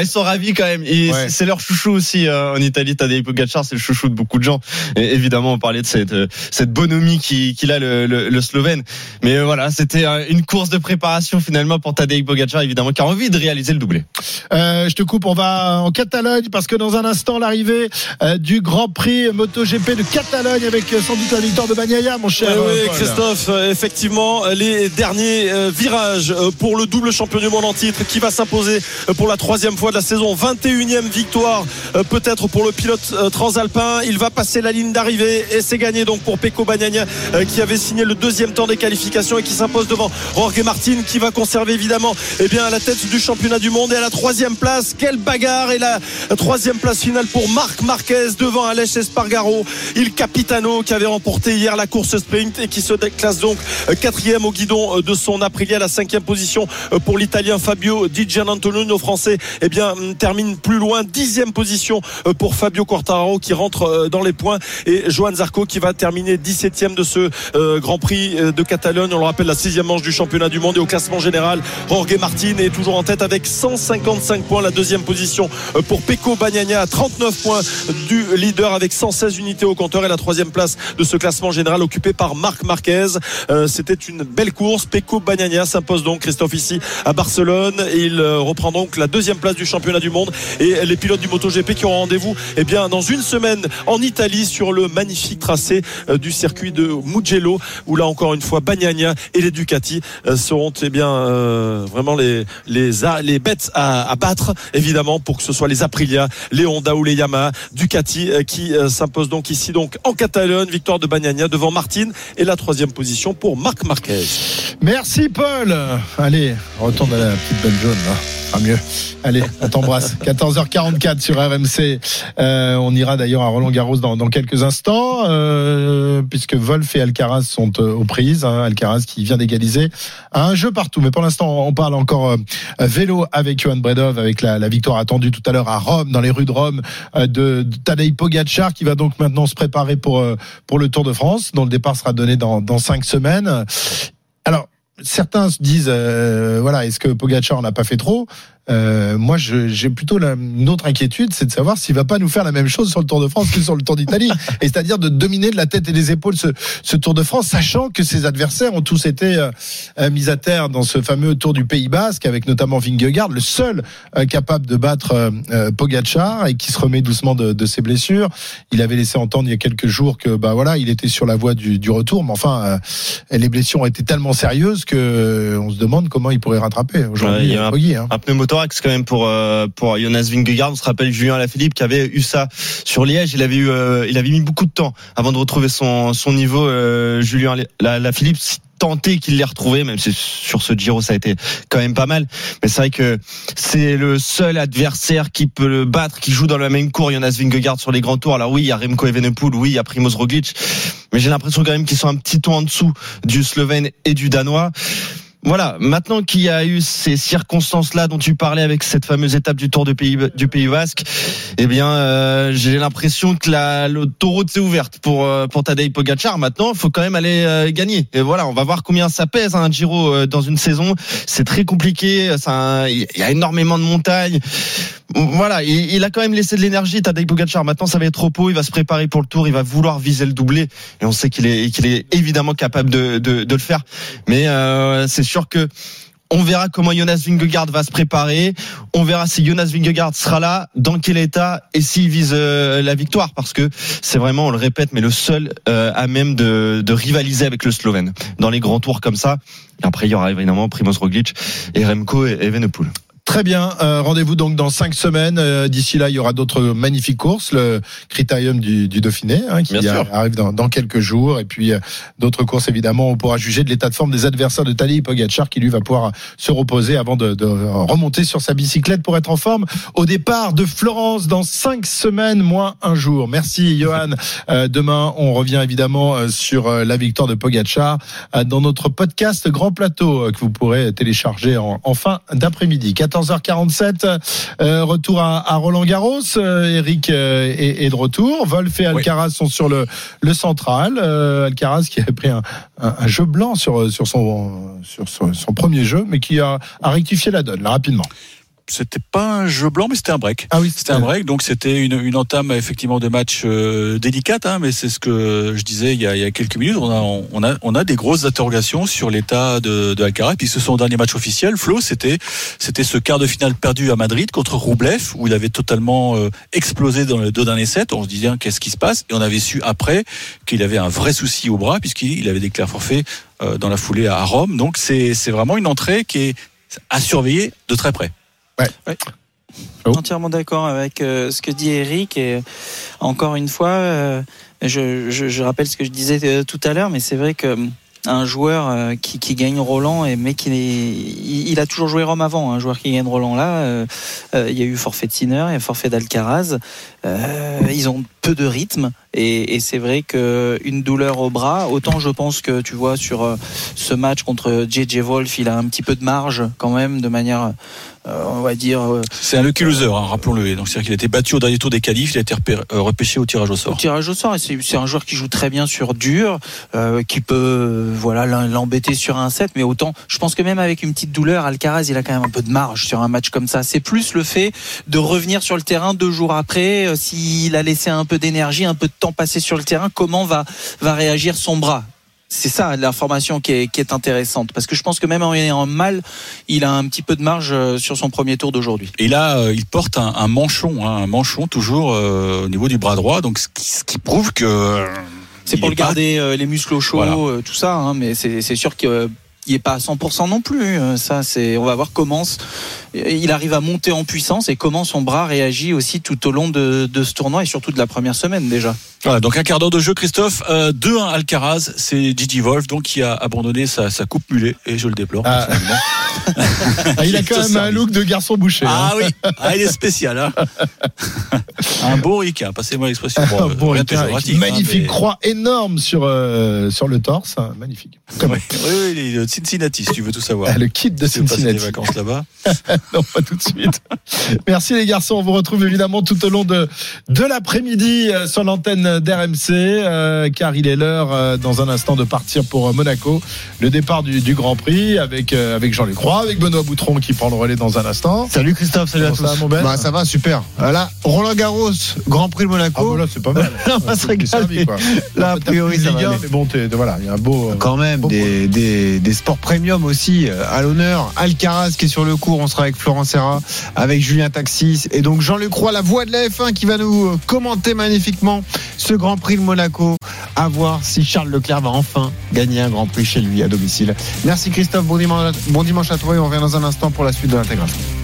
sont ravis quand même. Et c'est leur chouchou aussi en Italie. Tadej Pogačar, c'est le chouchou de beaucoup de gens. Et évidemment, on parlait de cette bonhomie qu'il a le Slovène. Mais voilà, c'était une course de préparation finalement pour Tadej Pogačar, évidemment, qui a envie de réaliser le doublé. Je te coupe, on va en Catalogne parce que dans un instant, l'arrivée du Grand Prix MotoGP de Catalogne avec sans doute la victoire de Bagnaia, mon cher. Oui, Christophe, effectivement, les derniers virages pour le double champion du monde en titre qui va s'imposer pour la 3e fois de la saison. 21e victoire peut-être pour le pilote transalpin. Il va passer la ligne d'arrivée et c'est gagné donc pour Pecco Bagnaia qui avait signé le 2e temps des qualifications et qui s'impose devant Jorge Martin qui va conserver évidemment la tête du championnat du monde. Et à la 3e place, quelle bagarre, et la 3e place finale pour Marc Marquez devant Aleix Espargaro, Il Capitano, qui avait remporté hier la course sprint et qui se classe donc 4e au guidon de son Aprilia. À la 5e position pour l'Italien Fabio Di Giannantonio. Nos Français termine plus loin, 10e position pour Fabio Quartararo qui rentre dans les points, et Johan Zarco qui va terminer 17e de ce Grand Prix de Catalogne. On le rappelle, la 6e manche du championnat du monde. Et au classement général, Jorge Martin est toujours en tête avec 155 points. La 2e position pour Pecco Bagnaia à 39 points du leader avec 116 unités au compteur, et la 3e place de ce classement général occupée par Marc Marquez. C'était une belle course. Pecco Bagnaia s'impose donc, Christophe, ici à Barcelone, et il reprend donc la 2e place du championnat du monde. Et les pilotes du MotoGP qui auront rendez-vous dans une semaine en Italie sur le magnifique tracé du circuit de Mugello, où là encore une fois Bagnaia et les Ducati seront vraiment les bêtes à battre, évidemment, pour que ce soit les Aprilia, les Honda ou les Yamaha. Ducati qui s'impose donc ici en Catalogne. Victoire de Bagnaia devant Martin et la 3e position pour Marc Marquez. Merci Paul. Allez, retourne à la petite belle jaune là. Ah, mieux. Allez, on t'embrasse. 14h44 sur RMC. On ira d'ailleurs à Roland-Garros dans quelques instants, puisque Wolf et Alcaraz sont aux prises. Alcaraz qui vient d'égaliser un jeu partout. Mais pour l'instant, on parle encore vélo avec Johan Bredov, avec la victoire attendue tout à l'heure à Rome, dans les rues de Rome, de Tadej Pogačar, qui va donc maintenant se préparer pour le Tour de France, dont le départ sera donné dans 5 semaines. Alors, certains se disent, est-ce que Pogačar n'a pas fait trop ? Moi, j'ai plutôt une autre inquiétude, c'est de savoir s'il va pas nous faire la même chose sur le Tour de France que sur le Tour d'Italie, et c'est-à-dire de dominer de la tête et des épaules ce Tour de France, sachant que ses adversaires ont tous été mis à terre dans ce fameux Tour du Pays Basque, avec notamment Vingegaard, le seul capable de battre Pogačar, et qui se remet doucement de ses blessures. Il avait laissé entendre il y a quelques jours que il était sur la voie du retour, mais enfin les blessures ont été tellement sérieuses que on se demande comment il pourrait rattraper aujourd'hui. Il y a un pneumothorax quand même pour Jonas Vingegaard. On se rappelle Julien Alaphilippe qui avait eu ça sur Liège. Il avait mis beaucoup de temps avant de retrouver son niveau. Julien Alaphilippe, tenté qu'il l'ait retrouvé, même si sur ce Giro ça a été quand même pas mal, mais c'est vrai que c'est le seul adversaire qui peut le battre, qui joue dans la même cour, Jonas Vingegaard, sur les grands tours. Alors oui, il y a Remco Evenepoel, oui, il y a Primož Roglič, mais j'ai l'impression quand même qu'ils sont un petit ton en dessous du Slovène et du Danois. Voilà, maintenant qu'il y a eu ces circonstances-là dont tu parlais avec cette fameuse étape du Tour du Pays Basque, j'ai l'impression que l'autoroute s'est ouverte pour Tadej Pogačar. Maintenant, il faut quand même aller gagner. Et voilà, on va voir combien ça pèse un Giro dans une saison. C'est très compliqué. Il y a énormément de montagnes. Voilà, il a quand même laissé de l'énergie, Tadej Pogačar. Maintenant, ça va être trop tôt. Il va se préparer pour le Tour. Il va vouloir viser le doublé. Et on sait qu'il est évidemment capable de le faire. Mais c'est sûr que on verra comment Jonas Vingegaard va se préparer. On verra si Jonas Vingegaard sera là, dans quel état, et s'il vise la victoire, parce que c'est vraiment, on le répète, mais le seul à même de rivaliser avec le Slovène dans les grands tours comme ça. Et après, il y aura évidemment Primož Roglič et Remco Evenepoel. Très bien, rendez-vous donc dans 5 semaines. D'ici là, il y aura d'autres magnifiques courses, le Critérium du Dauphiné, qui arrive dans quelques jours, et puis d'autres courses évidemment. On pourra juger de l'état de forme des adversaires de Tadej Pogačar, qui lui va pouvoir se reposer avant de remonter sur sa bicyclette pour être en forme au départ de Florence dans 5 semaines moins un jour. Merci Johan. Demain, on revient évidemment sur la victoire de Pogačar dans notre podcast Grand Plateau que vous pourrez télécharger en fin d'après-midi. 14h47, retour à Roland-Garros. Eric est de retour. Wolf et Alcaraz sont sur le central. Alcaraz qui a pris un jeu blanc sur son premier jeu, mais qui a rectifié la donne là rapidement. c'était pas un jeu blanc, mais c'était un break. Ah oui, c'était un break. Donc c'était une entame effectivement de match délicate, hein, mais c'est ce que je disais il y a quelques minutes. On a des grosses interrogations sur l'état de Alcaraz. Puis ce son dernier match officiel, Flo, c'était ce quart de finale perdu à Madrid contre Roublev, où il avait totalement explosé dans les 2 derniers sets. On se disait qu'est-ce qui se passe, et on avait su après qu'il avait un vrai souci au bras puisqu'il avait déclaré forfait dans la foulée à Rome. Donc c'est vraiment une entrée qui est à surveiller de très près. Ouais. Entièrement d'accord avec ce que dit Eric, et encore une fois je rappelle ce que je disais tout à l'heure, mais c'est vrai que un joueur qui gagne Roland, mais il a toujours joué Rome avant. Un joueur qui gagne Roland là, il y a eu forfait de Sinner, il y a forfait d'Alcaraz. Ils ont peu de rythme, et c'est vrai qu'une douleur au bras, autant je pense que tu vois sur ce match contre JJ Wolf, il a un petit peu de marge quand même, de manière on va dire. C'est un lucky loser, hein, rappelons-le. Donc c'est-à-dire qu'il a été battu au dernier tour des qualifs, il a été repêché au tirage au sort. Au tirage au sort, et c'est un joueur qui joue très bien sur dur, qui peut l'embêter sur un set, mais autant, je pense que même avec une petite douleur, Alcaraz il a quand même un peu de marge sur un match comme ça. C'est plus le fait de revenir sur le terrain 2 jours après, s'il a laissé un peu d'énergie, un peu de temps passé sur le terrain, comment va réagir son bras. C'est ça l'information qui est intéressante, parce que je pense que même en ayant mal, il a un petit peu de marge sur son premier tour d'aujourd'hui. Et là, il porte un manchon toujours au niveau du bras droit, donc ce qui prouve que c'est pour le garder les muscles au chaud, voilà. Tout ça, hein, mais c'est sûr qu'il n'est pas à 100% non plus. Ça, on va voir comment il arrive à monter en puissance et comment son bras réagit aussi tout au long de ce tournoi, et surtout de la première semaine déjà. Voilà, donc un quart d'heure de jeu, Christophe. 2-1 Alcaraz, c'est JJ Wolf donc qui a abandonné sa coupe mulet, et je le déplore. Il a quand même un look de garçon bouché. Ah oui, il est spécial. Hein. Un beau ricain, passez-moi l'expression. Bon, magnifique croix énorme sur le torse, magnifique. Oui, de Cincinnati, si tu veux tout savoir. Le kit de Cincinnati. Des vacances là-bas. Non, pas tout de suite. Merci les garçons, on vous retrouve évidemment tout au long de l'après-midi sur l'antenne d'RMC, car il est l'heure dans un instant de partir pour Monaco, le départ du Grand Prix avec Jean-Luc Roy, avec Benoît Boutron qui prend le relais dans un instant. Salut Christophe, salut à tous. Ça va, mon Ben ? Ça va, super. Là, Roland Garros, Grand Prix de Monaco. Ah voilà, c'est pas mal. On va se régaler. Là, a priori, ça va aller. Mais bon, voilà, il y a un beau. Quand même, des sports premium aussi à l'honneur. Alcaraz qui est sur le cours, on sera avec Florent Serra, avec Julien Taxis, et donc Jean-Luc Roy, la voix de la F1, qui va nous commenter magnifiquement ce Grand Prix de Monaco, à voir si Charles Leclerc va enfin gagner un Grand Prix chez lui à domicile. Merci Christophe, bon dimanche à toi, et on revient dans un instant pour la suite de l'intégration.